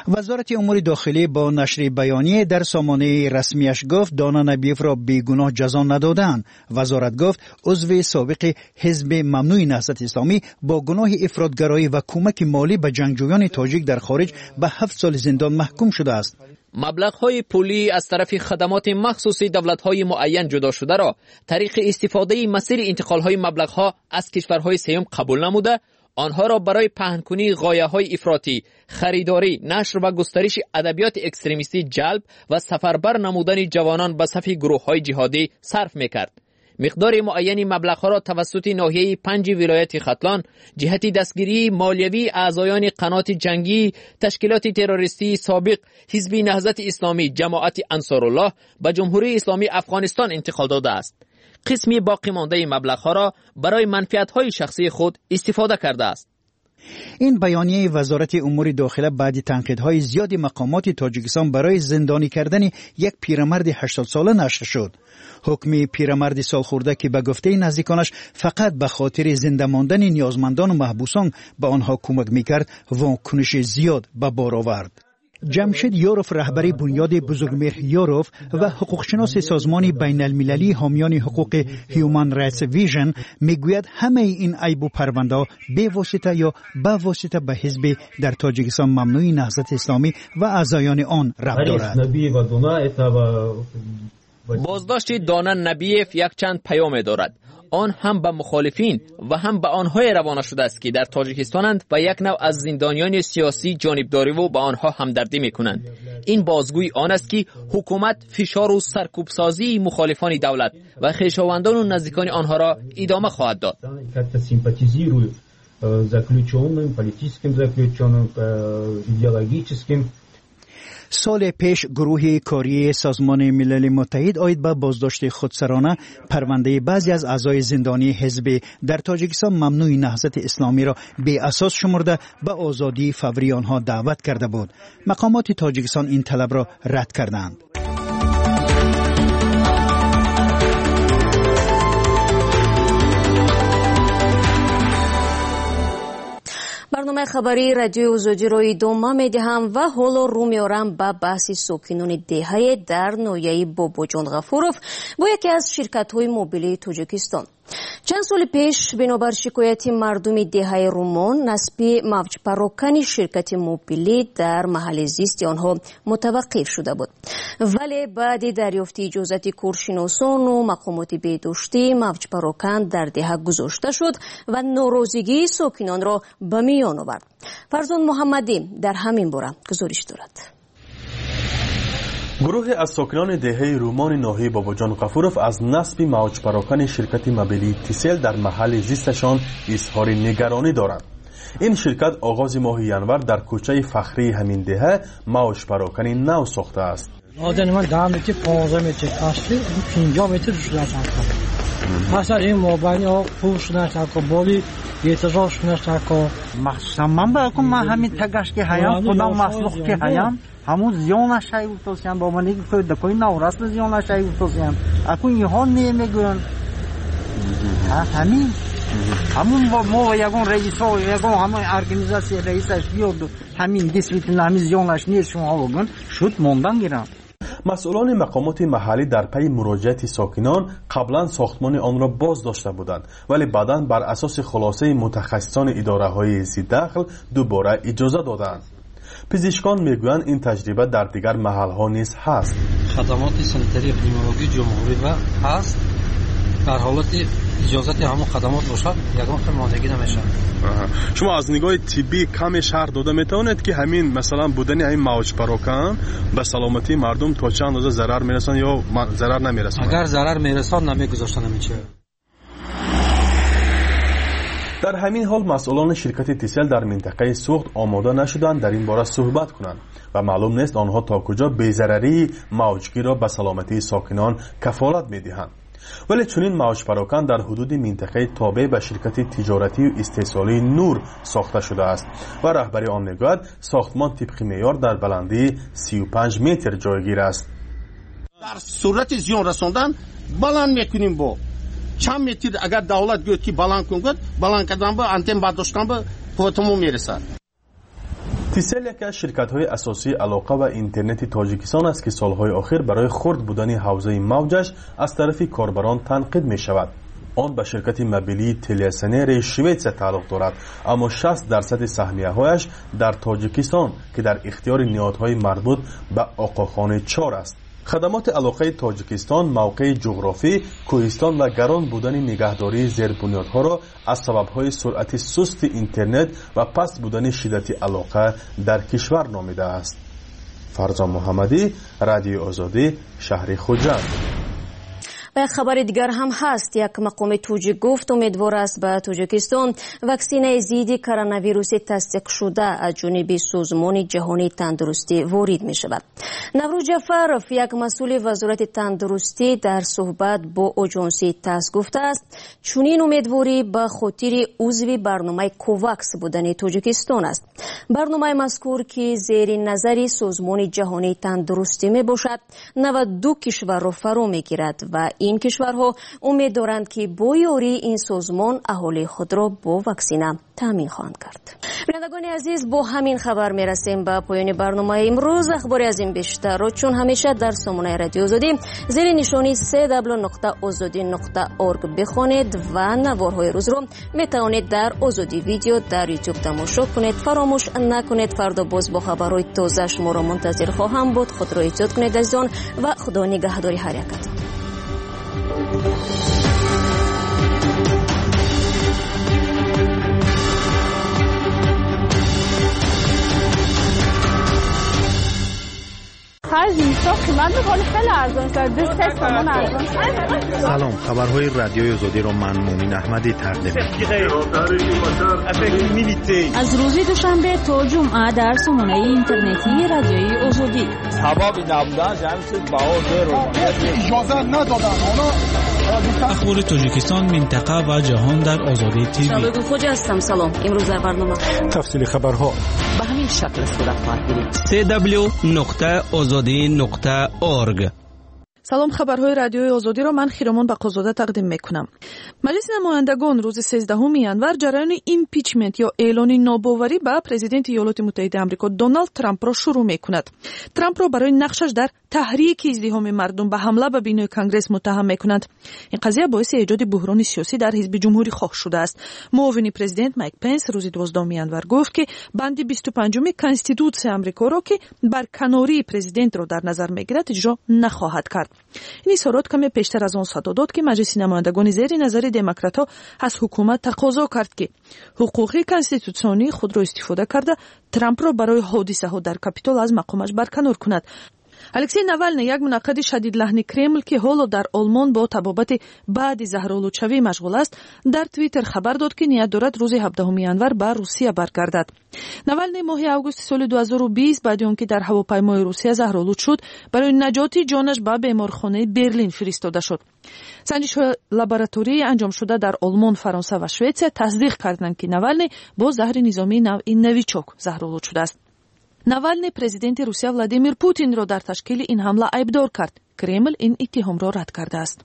وزارت امور داخلی با نشر بیانیه در سامانه رسمیش گفت دانا نبیف را بیگناه جزا ندادند. وزارت گفت عضو سابق حزب ممنوع نهضت اسلامی با گناه افراطگرایی و کمک مالی به جنگجویان تاجیک در خارج به هفت سال زندان محکوم شده است. مبلغ‌های پولی از طرف خدمات مخصوصی دولت‌های معین جدا شده را طریق استفاده مسیر انتقال‌های مبلغ‌ها از کشورهای سوم قبول نموده، آنها را برای پهن‌کنی غایه‌های افراطی، خریداری، نشر و گسترش ادبیات اکستریمیستی جلب و سفربر نمودن جوانان به صف گروه‌های جهادی صرف می‌کرد. مقدار معینی مبلغ‌ها را توسط ناحیه پنج ولایت ختلان جهت دستگیری مالیوی اعضایان قنات جنگی، تشکیلات تروریستی سابق، حزب نهضت اسلامی، جماعت انصارالله به جمهوری اسلامی افغانستان انتقال داده است. قسمی باقی مانده مبلغ‌ها را برای منفعت‌های شخصی خود استفاده کرده است. این بیانیه وزارت امور داخله بعد تنقیدهای زیاد مقامات تاجیکستان برای زندانی کردن یک پیرمرد هشتاد ساله نشر شد. حکم پیرمرد سالخورده که به گفته نزدیکانش فقط به خاطر زنده ماندن نیازمندان و محبوسان به آنها کمک میکرد واکنش زیاد به بار آورد. جمشید یوروف رهبری بنیاد بزرگمهر یوروف و حقوقشناس سازمان بین المللی حامیان حقوق هیومن رایتس ویژن میگوید همه این عیب و پرونده به واسطه یا با واسطه به حزب در تاجیکستان ممنوع نهضت اسلامی و اعضایان آن ربط دارد. بازداشت دانا نبیف یک چند پیام دارد. آن هم به مخالفین و هم به آنهای روانه شده است که در تاجیکستانند و یک نوع از زندانیان سیاسی جانبداری و به آنها همدردی میکنند. این بازگوی آن است که حکومت فشار و سرکوبسازی مخالفان دولت و خویشاوندان و نزدیکان آنها را ادامه خواهد داد. سال پیش گروه کاری سازمان ملل متحد آید به بازداشت خودسرانه پرونده بعضی از اعضای زندانی حزب در تاجیکستان ممنوع نهضت اسلامی را بی اساس شمرده به آزادی فوری آنها دعوت کرده بود. مقامات تاجیکستان این طلب را رد کردند. برنامه خبری رادیوی آزادی را ادامه می‌دهم و حالا رو می‌آورم به بحث ساکنان دهه در ناحیه باباجان غفورов با یکی از شرکت‌های موبیلی تاجیکستان. چند سال پیش بنابر شکایت مردم دهه رومان نصب موج پراکنی شرکت موبیلی در محل زیست آنها متوقف شده بود، ولی بعد دریافت اجازت کارشناسان و مقامات بهداشتی موج پراکن در دهه گذاشته شد و ناراضگی ساکنان را به میان آورد. فرزان محمدی در همین باره گزارش دارد. گروه از ساکنان دهه رومان ناحیه باباجان غفورов از نصب موج پراکن شرکت موبیلی تیسل در محل زیستشان اظهار نگرانی دارند. این شرکت آغاز ماه ینور در کوچه فخری همین دهه موج پراکن نو ساخته است. آدم من ده متر پانزده متر کاشتی پنجاه متر شده است. مثلا این موبایل ها پوش نشد که بالی اعتراض نشد که مخصوصا من با من همین تگاش که هایم خودم مسئول که هایم همون زیان شای اوتوسیان با من که دکوی نوراست زیان شای اوتوسیان اكون یهان نمیگن همین همون با ما یگان رئیس و یگان همون ارگانیزاسیون رئیسش بیاد همین دیسپلین همین زیانش نیست شما بگن شد موندن گیرن. مسئولان مقامات محلی در پی مراجعت ساکنان قبلا ساختمان آن را باز داشته بودند، ولی بعداً بر اساس خلاصه متخصصان اداره‌های ذی‌دخل دوباره اجازه دادند. پزشکان میگویند این تجربه در دیگر محل‌ها نیز هست. خدمات سانیتری اپیدمیولوژی جمهوری و هست. در حالت اجازت همون خدمات باشد یگان خیلی ماندگی نمیشه. شما از نگاه طبی کمی شرح داده میتونید که همین مثلا بودن این موج پراکن به سلامتی مردم تا چند اندازه ضرر میرسان یا ضرر نمیرسان؟ اگر ضرر میرسان نمیگذاشتن نمیشه. در همین حال مسئولان شرکت تیسل در منطقه سوخت آماده نشدند در این باره صحبت کنند و معلوم نیست آنها تا کجا بی‌ضرری موجگیر را به سلامتی ساکنان کفالت میدهند. ولی چنین موج پراکن در حدود منطقه تابع به شرکت تجارتی و استحصالی نور ساخته شده است و رهبری آن میگوید ساختمان طبق معیار در بلندی سی و پنج متر جایگیر است. در صورت زیان رساندن بلند میکنیم با چند متر اگر دولت گفت که بلند کن گفت بلند کردن با انتن برداشتن با پوتمو میرسد. تیسل یکی از شرکت‌های اساسی علاقه و اینترنت تاجیکستان است که سالهای آخر برای خرد بودن حوزه موجش از طرف کاربران تنقید می‌شود. آن به شرکت موبیلی تلیسنر شویتس تعلق دارد، اما شصت درصد سهمیه‌هایش در تاجیکستان که در اختیار نهادهای مربوط به آقاخانه چهار است. خدمات علاقه تاجیکستان موقع جغرافی، کوهستان و گران بودن نگهداری زیربنیادها را از سبب‌های سرعت سست اینترنت و پست بودن شدت علاقه در کشور نامیده است. فرزان محمدی، رادیو آزادی، شهر خوجند. و خبر دیگر هم هست. یک مقام توجیک گفت امیدوار است به تاجیکستان واکسینه ضد کرونا ویروس تصدیق شده از جانب سازمان جهانی تندرستی وارد می شود. نوروز جعفرов یک مسئول وزارت تندرستی در صحبت با آژانس تاس گفته است چنین امیدواری به خاطر عضو برنامه کوواکس بودن تاجیکستان است. برنامه مذکور که زیر نظر سازمان جهانی تندرستی می باشد نود و دو کشور را فرا می گیرد و این کشورها امید دارند که با یاری این سازمان اهالی خود را با واکسینه تامین خواهند کرد. بینندگان عزیز، با همین خبر می رسیم به پایان برنامه امروز. اخباری از این بیشتر را چون همیشه در سامانه رادیو آزادی زیر نشانی سه دبلیو نقطه آزادی نقطه اورگ بخوانید و نوارهای روز را می توانید در آزادی ویدیو در یوتیوب تماشا کنید. فراموش نکنید فردا باز با خبرهای تازه شما را منتظر خواهم بود. خود را احتیاط کنید عزیزان و خدا نگهداری هر یکتان. سلام، خبرهای رادیوی آزادی را من مومن احمدی تقدیم می‌کنم. از روز دوشنبه تا جمعه در سامانه اینترنتی رادیوی آزادی. سبب نبودن جمعیت باور رو اجازه ندادن. اخبار تاجیکستان، منطقه و جهان در آزادی تیوی. شالوی خوج هستم. سلام. امروز در برنامه تفصیل خبرها به همین شکل صورت خواهد گرفت. سه دبلیو نقطه آزادی نقطه اورگ. سلام، خبرهای رادیوی آزادی را من خیرمان بقازاده تقدیم میکنم. مجلس نمایندگان روز سیزدهم ینور جریان ایمپیچمنت یا اعلان ناباوری به پرزیدنت ایالات متحده آمریکا دونالد ترامپ را شروع میکند. ترامپ را برای نقشش در تحریک ازدحام مردم به حمله به بینای کنگره متهم میکنند. این قضیه باعث ایجاد بحران سیاسی در حزب جمهوری خواه شده است. معاون پرزیدنت مایک پنس روز دوازدهم ینور گفت که بند بیست و پنج کانستیتوسیون آمریکا را که برکناری پرزیدنت را در نظر میگیرد اجرا نخواهد کرد. این اظهارات کمی پیشتر از آن صادر داد که مجلس نمایندگان زیر نظر دموکرات‌ها از حکومت تقاضا کرد که حقوق کانستیتوسیونی خود را استفاده کرده ترامپ را برای حادثه‌ها در کاپیتول از مقامش برکنار کند. الکسی ناوالنی، یک مناقد شدید لحن کرمل که حالا در آلمان با طبابت بعد زهرآلودشوی مشغول است، در توییتر خبر داد که نیت دارد روز هفدهم ینور به روسیه برگردد. ناوالنی ماه آگوست سال دو هزار و بیست بعد از آنکه در هواپیمای روسیه زهرآلود شد، برای نجات جانش به بیمارخانه برلین فرستاده شد. سنجش‌های لابراتوری انجام شده در آلمان، فرانسه و سوئد تصدیق کردند که ناوالنی با زهر نظامی نوعی نویچوک زهرآلود شده است. ناوالنی پرزیدنت روسیه ولادیمیر پوتین را در تشکیل این حمله ایبدار کرد. کرمل این اتهام را رد کرده است.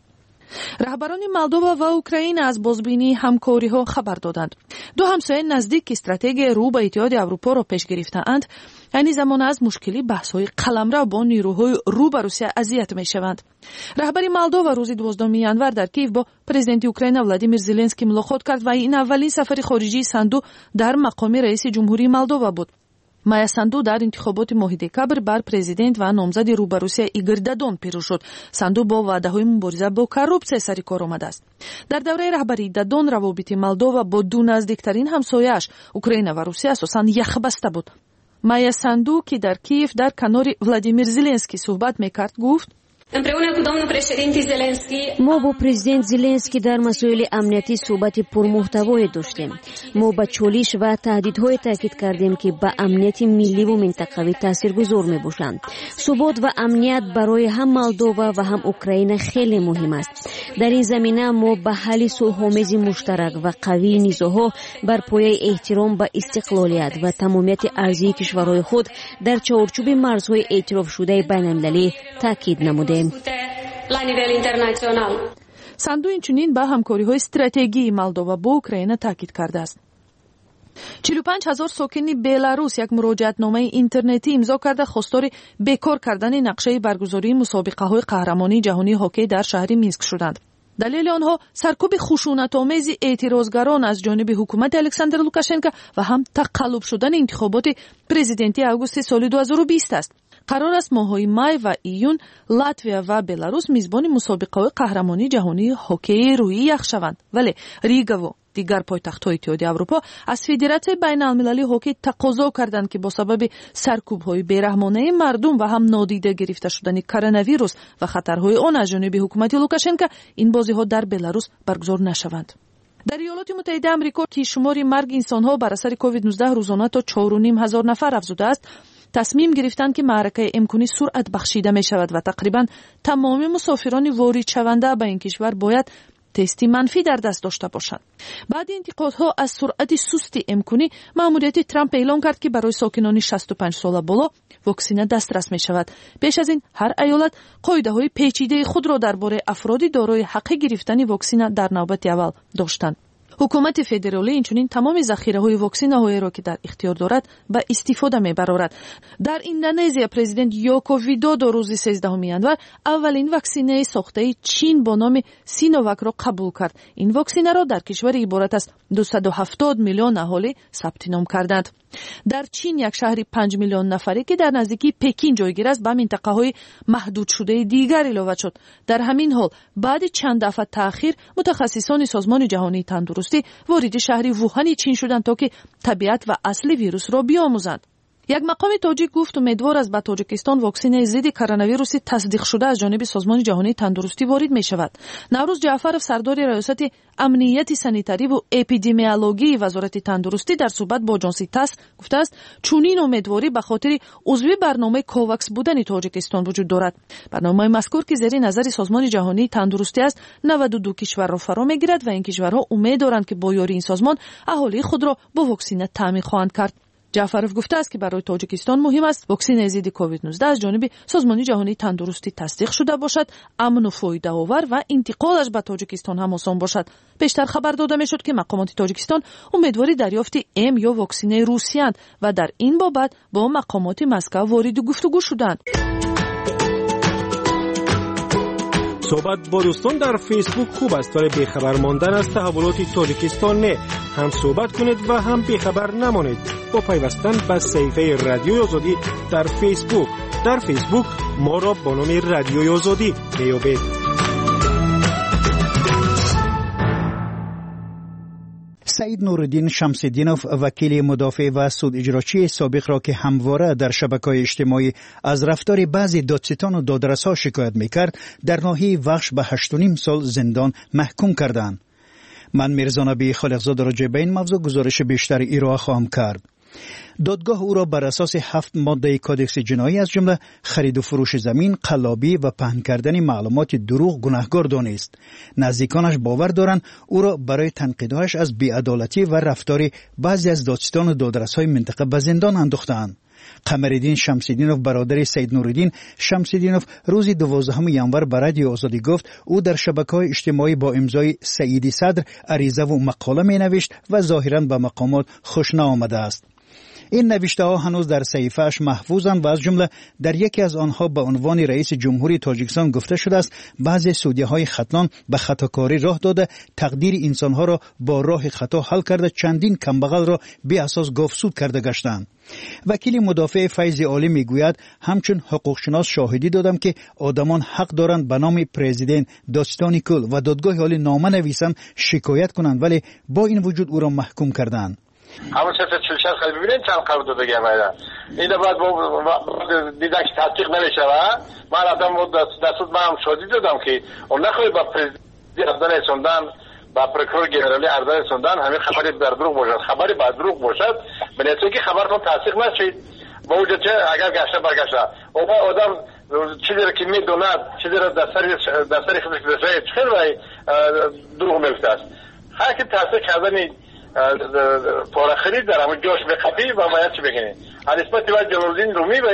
رهبران مولدووا و اوکراین از بازبینی همکاری‌ها خبر دادند. دو همسایه نزدیک استراتژی رو به اتحاد اروپا را پیش گرفته‌اند. این زمان از مشکلی بحث‌های قلمرو با نیروهای رو به روسیه اذیت می‌شوند. رهبر مولدووا روز دوازدهم ینور در کیف با پرزیدنت اوکراین ولادیمیر زلنسکی ملاقات کرد و این اولین سفر خارجی ساندو در مقام رئیس جمهوری مولدووا بود. مایا ساندو در انتخابات ماه دکبر بر پرزیدنت و نامزد رو به روسیه ایگور دادون پیروز شد. ساندو با وعده‌های مبارزه با کروپسیون سر کار آمده است. در دوره رهبری دادون روابط مولدووا با دو نزدیکترین همسایه‌اش اوکراین و روسیه اساساً یخ بسته بود. مایا ساندو که در کیف در کنار ولادیمیر زلنسکی صحبت میکرد گفت: ما با پرزیدنت زلنسکی در مسائل امنیتی صحبت پرمحتوایی داشتیم. ما با چالش و تهدیدهای تاکید کردیم که به امنیت ملی و منطقوی تاثیرگذار میباشند. ثبات و امنیت برای هم مولدووا و هم اوکراین خیلی مهم است. در این زمینه ما به حل صلح‌آمیز مشترک و قوی نیزها بر پایه احترام به استقلالیت و تمامیت ارضی کشورهای خود در چارچوب مرزهای اعتراف شده بین‌المللی تاکید نمودیم. ساندو اینچنین به همکاری‌های استراتژیکی مولدووا با اوکراین تاکید کرده است. چهل و پنج هزار ساکن بلاروس یک مراجعتنامه اینترنتی امضا کرده خواستار بیکار کردن نقشه برگزاری مسابقه‌های قهرمانی جهانی هاکی در شهر مینسک شدند. دلیل آنها سرکوب خشونت‌آمیز اعتراضگران از جانب حکومت الکساندر لوکاشنکو و هم تقلب شدن انتخابات پرزیدنتی آگوست سال دو هزار و بیست است. قرار است ماه‌های می و ایون لاتویا و بلاروس میزبان مسابقه‌های قهرمانی جهانی هاکی روی یخ شوند، ولی ریگا و دیگر پایتخت‌های اتحادیه اروپا از فدراسیون بین‌المللی هاکی تقاضا کردند که با سبب سرکوب‌های بی‌رحمانه مردم و هم نادیده گرفته شدن کرونا ویروس و خطرهای آن از جانب حکومت لوکاشنکو این بازی‌ها در بلاروس برگزار نشوند. در ایالات متحده آمریکا که شمار مرگ انسان‌ها بر اثر کووید نوزده روزانه تا چهار و نیم هزار نفر افزوده است، تصمیم گرفتند که معرکه امکانی سرعت بخشیده می شود و تقریبا تمام مسافران وارد شونده به این کشور باید تستی منفی در دست داشته باشند. بعد انتقادها از سرعت سست امکانی، مأموریت ترامپ اعلام کرد که برای ساکنان شصت و پنج ساله بالا واکسن دسترس می شود. پیش از این هر ایالت قاعده‌های پیچیده خود را درباره افرادی دارای حق گرفتن واکسن در نوبت اول داشتند. حکومت فدرالی اینچنین تمام ذخیره‌های واکسن‌های را که در اختیار دارد به استفاده می‌برد. در اندونزیا پرزیدنت یوکو ویدودو روز سیزدهم ژانویه اولین واکسنه ساخته چین با نام سینوواک را قبول کرد. این واکسنه را در کشور عبارت از دویست و هفتاد میلیون اهالی ثبت نام کردند. در چین یک شهر پنج میلیون نفری که در نزدیکی پکین جایگیر است به منطقه‌های محدود شده دیگر اضافه شد. در همین حال بعد چند دفعه تأخیر متخصصان سازمان جهانی تندرستی وارد شهر ووهان چین شدند تا که طبیعت و اصل ویروس را بیاموزند. یک مقام تاجیک گفت امیدوار است به تاجیکستان واکسن ضد کرونا ویروس تصدیق شده از جانب سازمان جهانی تندرستی وارد می شود. نوروز جعفرов سردار ریاست امنیت سانیتاری و اپیدمیولوژی وزارت تندرستی در صحبت با جانسی تاس گفته است چنین امیدواری به خاطر عضو برنامه کوواکس بودن تاجیکستان وجود دارد. برنامه مذکور که زیر نظر سازمان جهانی تندرستی است نود و دو کشور را فرا میگیرد و این کشورها امید دارند که با یاری این سازمان اهالی خود را با واکسن تامین خواهند کرد. جعفرov گفته است که برای تاجیکستان مهم است واکسن ضد کووید نوزده از جانب سازمان جهانی تندرستی تصدیق شده باشد، امن و فایده آور و انتقالش به تاجیکستان هم آسان باشد. پیشتر خبر داده میشد که مقامات تاجیکستان امیدواری دریافت ام یا واکسن روسیاند و در این بابت با مقامات مسکو وارد گفتگو شدند. صحبت با دوستان در فیسبوک خوب است. برای بیخبر ماندن از تحولات تاجیکستان نه هم صحبت کنید و هم بیخبر نمانید با پیوستن به صفحه رادیوی آزادی در فیسبوک. در فیسبوک ما را با نام رادیوی آزادی میابید. سعید نورالدین شمس‌الدینوف وکیل مدافع و سود اجراچی سابق را که همواره در شبکه‌های اجتماعی از رفتار بعضی دادستان و دادرس‌ها شکایت می‌کرد در ناحیه وخش به هشت و نیم سال زندان محکوم کردند. من میرزا نبی خالقزاده راجع به این موضوع گزارش بیشتر ارائه خواهم کرد. دادگاه او را بر اساس هفت ماده کادکس جنایی از جمله خرید و فروش زمین، قلابی و پهن کردن معلومات دروغ گناهکار دانست. نزدیکانش باور دارند او را برای تنقیدهایش از بی‌عدالتی و رفتار بعضی از دادستان و دادرس‌های منطقه به زندان انداختند. قمرالدین شمس‌الدینوف برادر سید نورالدین شمس‌الدینوف روز دوازدهم ژانویه به رادیو آزادی گفت او در شبکه‌های اجتماعی با امضای سعیدی صدر عریضه و مقاله می‌نوشت و ظاهراً به مقامات خوش نآمده است. این نوشته ها هنوز در صحیفه‌اش محفوظند و از جمله در یکی از آنها به عنوان رئیس جمهوری تاجیکستان گفته شده است بعضی سودی‌های ختلان به خطاکاری راه داده تقدیر انسان‌ها را با راه خطا حل کرده چندین کمبغل را بی اساس گاوسود کرده گشتند. وکیل مدافع فیض عالی میگوید همچون حقوقشناس شاهدی دادم که آدمان حق دارند به نام پرزیدنت داستانی کل و دادگاه عالی نامه نویسند شکایت کنند ولی با این وجود او را محکوم کردند. همون سفت شلشت خیلی ببینید چند قرار داده گمایده این باید دیدن که تحقیق نمیشه و من آدم دستود من هم شادی دادم که اون نخواهی با پرزیدنت اردن رسوندن با پرکرور گنرالی اردن رسوندن همین خبری بر دروغ باشد خبری بر دروغ باشد بنیسته که خبرتون تحقیق نشید با وجود چه اگر گشته برگشته اون آدم چیزی را که میدوند چیزی را در سری خودش بسید خیلی باید دروغ ملکته است هر که تحقیق کردنی پاره خرید در همون جاش بخبی و باید چی بگنی نسبت باید جلالدین رومی و یا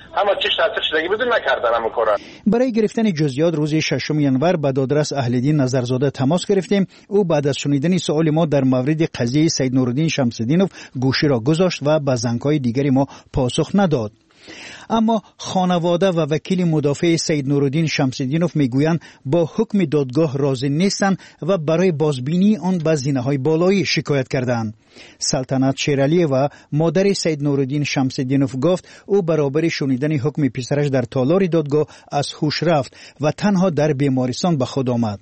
همه چیش تاثیر شدگی بدون نکردن همه کارا. برای گرفتن جزئیات روز ششم ینور با دادرس اهل‌دین نظرزاده تماس گرفتیم. او بعد از شنیدن سوال ما در مورد قضیه سید نورالدین شمس‌الدینوف گوشی را گذاشت و به زنگ‌های دیگری ما پاسخ نداد. اما خانواده و وکیل مدافع سید نورالدین شمس‌الدینوف میگویند با حکم دادگاه راضی نیستند و برای بازبینی آن به زینه‌های بالایی شکایت کردند. سلطنت شیرعلی و مادر سید نورالدین شمس‌الدینوف گفت او برابر شنیدن حکم پسرش در تالار دادگاه از هوش رفت و تنها در بیمارستان به خود آمد.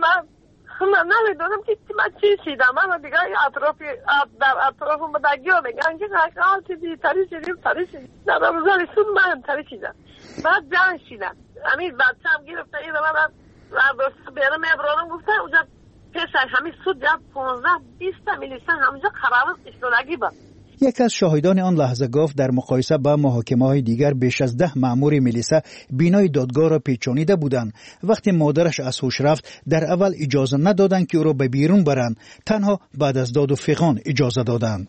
من نمیدونم که من چی شیدم. من دیگه اطرافی در اطرافم بدگی ها میگن که حال چیزی تری شدیم تری شدیم در رمضان سود من تری شیدم. بعد جان شیدم همین بچه هم گرفته این من بیرم ابرارم گفته اونجا پیش همین سود جا پونزده بیست میلیسن همونجا قرار اشتراکی با. یک از شاهدان آن لحظه گفت در مقایسه با محاکمه های دیگر بیش از ده مأمور میلیسه بینای دادگاه را پیچانیده بودند. وقتی مادرش از هوش رفت در اول اجازه ندادند که او را به بیرون برند، تنها بعد از داد و فغان اجازه دادند.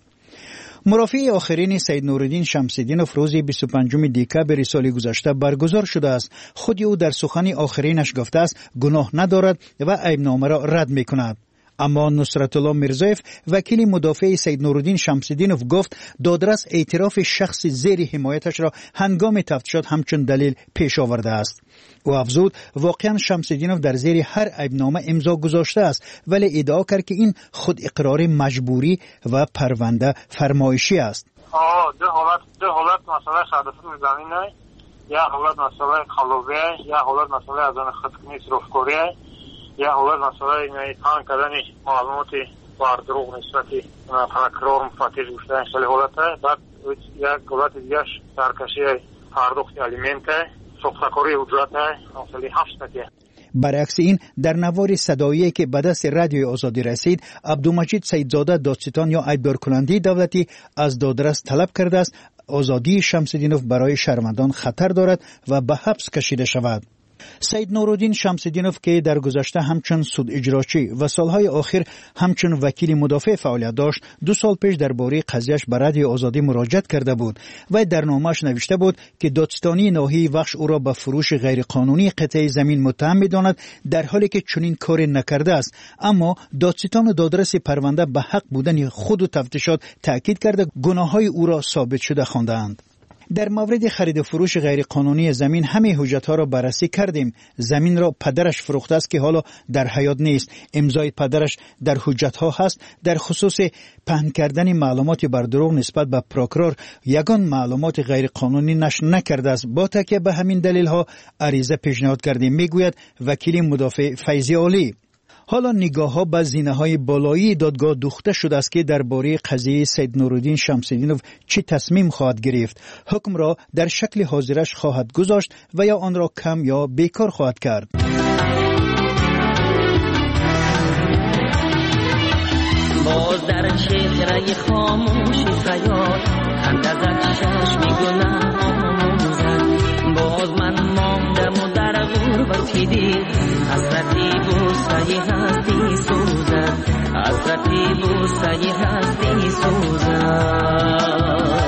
مرافع آخرین سید نورالدین شمس‌الدینوف روز بیست و پنجم دکبر سال گذشته برگزار شده است. خود او در سخن آخرینش گفته است گناه ندارد و عیبنامه را رد میکند. اما نصرت الله میرزایف وکیل مدافع سید نورالدین شمس‌الدینوف گفت دادرس اعتراف شخص زیر حمایتش را هنگام تفتیشات همچون دلیل پیش آورده است. او افزود واقعا شمس‌الدینوف در زیر هر عیبنامه امضا گذاشته است، ولی ادعا کرد که این خود اقرار مجبوری و پرونده فرمایشی است. آه دو حالت دو حالت مسئله شهادت می‌دانیم، یا حالت مسئله خلوبه، یا حالت مسئله از آن خودکنی صرفکاری، یا حالت مسئله این پان کردن معلومات بر دروغ نسبتی پرکرار مفتش گفتن شده حالت. بعد یک حالت دیگرش سرکشی پرداخت الیمنت سختکاری اجرت اصلی هفت نکه. برعکس این در نوار صدایی که به دست رادیوی آزادی رسید، عبدالمجید سیدزاده دادستان یا ایبدار کننده دولتی از دادرس طلب کرده است آزادی شمس‌الدینوف برای شهروندان خطر دارد و به حبس کشیده شود. سید نورالدین شمس‌الدینوف که در گذشته همچون سود اجراچی و سالهای آخر همچون وکیل مدافع فعالیت داشت، دو سال پیش درباره قضیهش به رادیو آزادی مراجعت کرده بود و در نامه‌اش نوشته بود که دادستانی ناحیه وخش او را به فروش غیرقانونی قطعه زمین متهم می‌داند، در حالی که چنین کاری نکرده است. اما دادستان و دادرس پرونده به حق بودن خود و تفتیشات تأکید کرده گناه‌های او را ثابت شده خواندند. در مورد خرید و فروش غیرقانونی زمین همه حجت‌ها را بررسی کردیم. زمین را پدرش فروخته است که حالا در حیات نیست. امضای پدرش در حجت‌ها هست. در خصوص پهن کردن معلومات بر دروغ نسبت به پروکرور یگان معلومات غیرقانونی نشر نکرده است. با تکیه به همین دلیل‌ها عریضه پیشنهاد کردیم، میگوید وکیل مدافع فیضی علی. حالا نگاه ها به زینه های بالایی دادگاه دوخته شده است که درباره قضیه سید نورالدین شمس‌الدینوف چه تصمیم خواهد گرفت. حکم را در شکل حاضرش خواهد گذاشت و یا آن را کم یا بیکار خواهد کرد. باز در چهره خاموشی خیال اندازت چشم گناه آموزد. باز من ماندم و در غربتی دید حسرتی بوسه هستی سوزد، حسرتی بوسه هستی سوزد.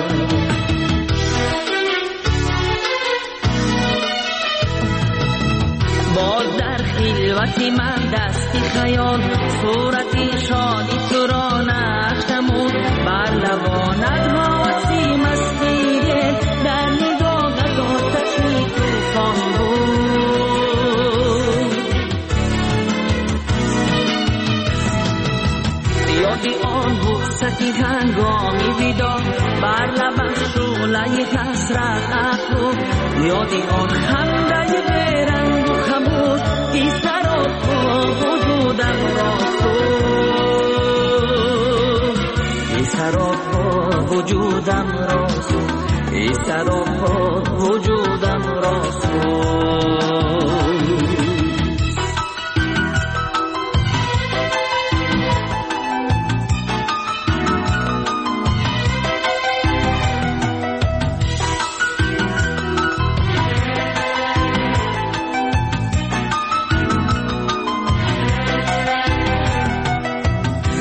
باز در خلوتی من دستی خیال صورتی شادی تو را نقش نمود، بر لبانت حواسی مستی در نگاهت آتشی توفان بود. یادی آن بوستی هنگامی بیدار بر لبش شعله حسرت افروخت، یادی آن خنده بیرنگ و خموش که سراپا وجودم را سوخت، که سراپا وجودم را سوخت، که سراپا وجودم را سوخت.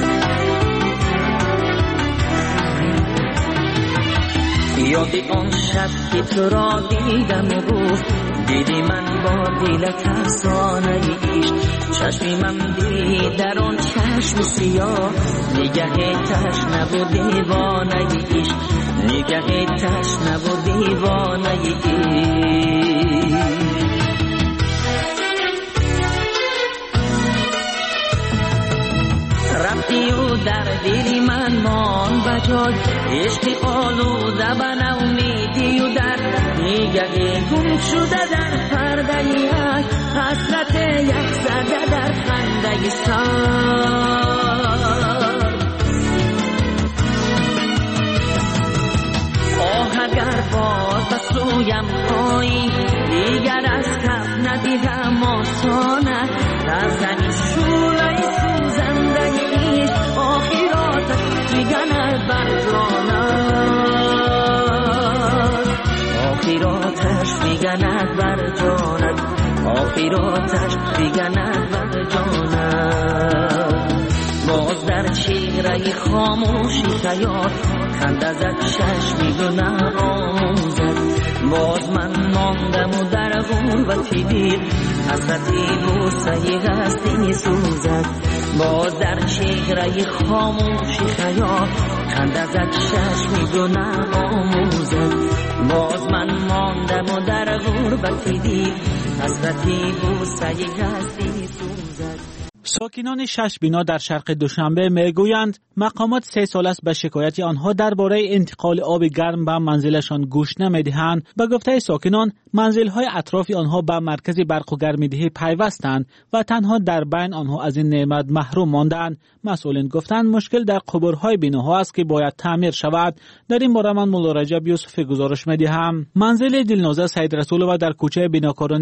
یادی آن شب که تو را دیدم و گفت دیدی من با دل ترسانه ایش چشمیم دید در آن چشم سیاه نگه تشنه و دیوانه ایش نگه تشنه و دیوانه ایش رفتی و در دل من مان بجای عشق آلوده به نومیدی و در نگه گم شده در پرده یک حسرت یک زده در خنده سر آه اگر باز به سویم آیی دیگر از کف ندیدم آسانه در زنی شوله سوزنده ایش آخرات میگند بر جانم آخراتش میگند بر جانت آخراتش میگند بر جانت باز در چهره خاموشی خیال خنده زد چشمی گناه آموزد باز من ماندم و در غربتی دیر حسرتی بوسه هستی سوزد باز در چهره خاموشی خیال خنده زد چشمی گناه آموزد باز من ماندم و در غربتی دیر حسرتی بوسه هستی سوزد. ساکنان شش بنا در شرق دوشنبه میگویند مقامات سه سال است به شکایت آنها درباره انتقال آب گرم به منزلشان گوش نمیدهند. به گفته ساکنان منزل‌های اطراف آنها به مرکز برق و گرم‌دهی پیوستند و تنها در بین آنها از این نعمت محروم ماندند. مسئولین گفتند مشکل در قبرهای بناها است که باید تعمیر شود. در این باره من مولا رجب یوسف گزارش می‌دهم. منزل دلنوزه سید رسولова در کوچه بناکاران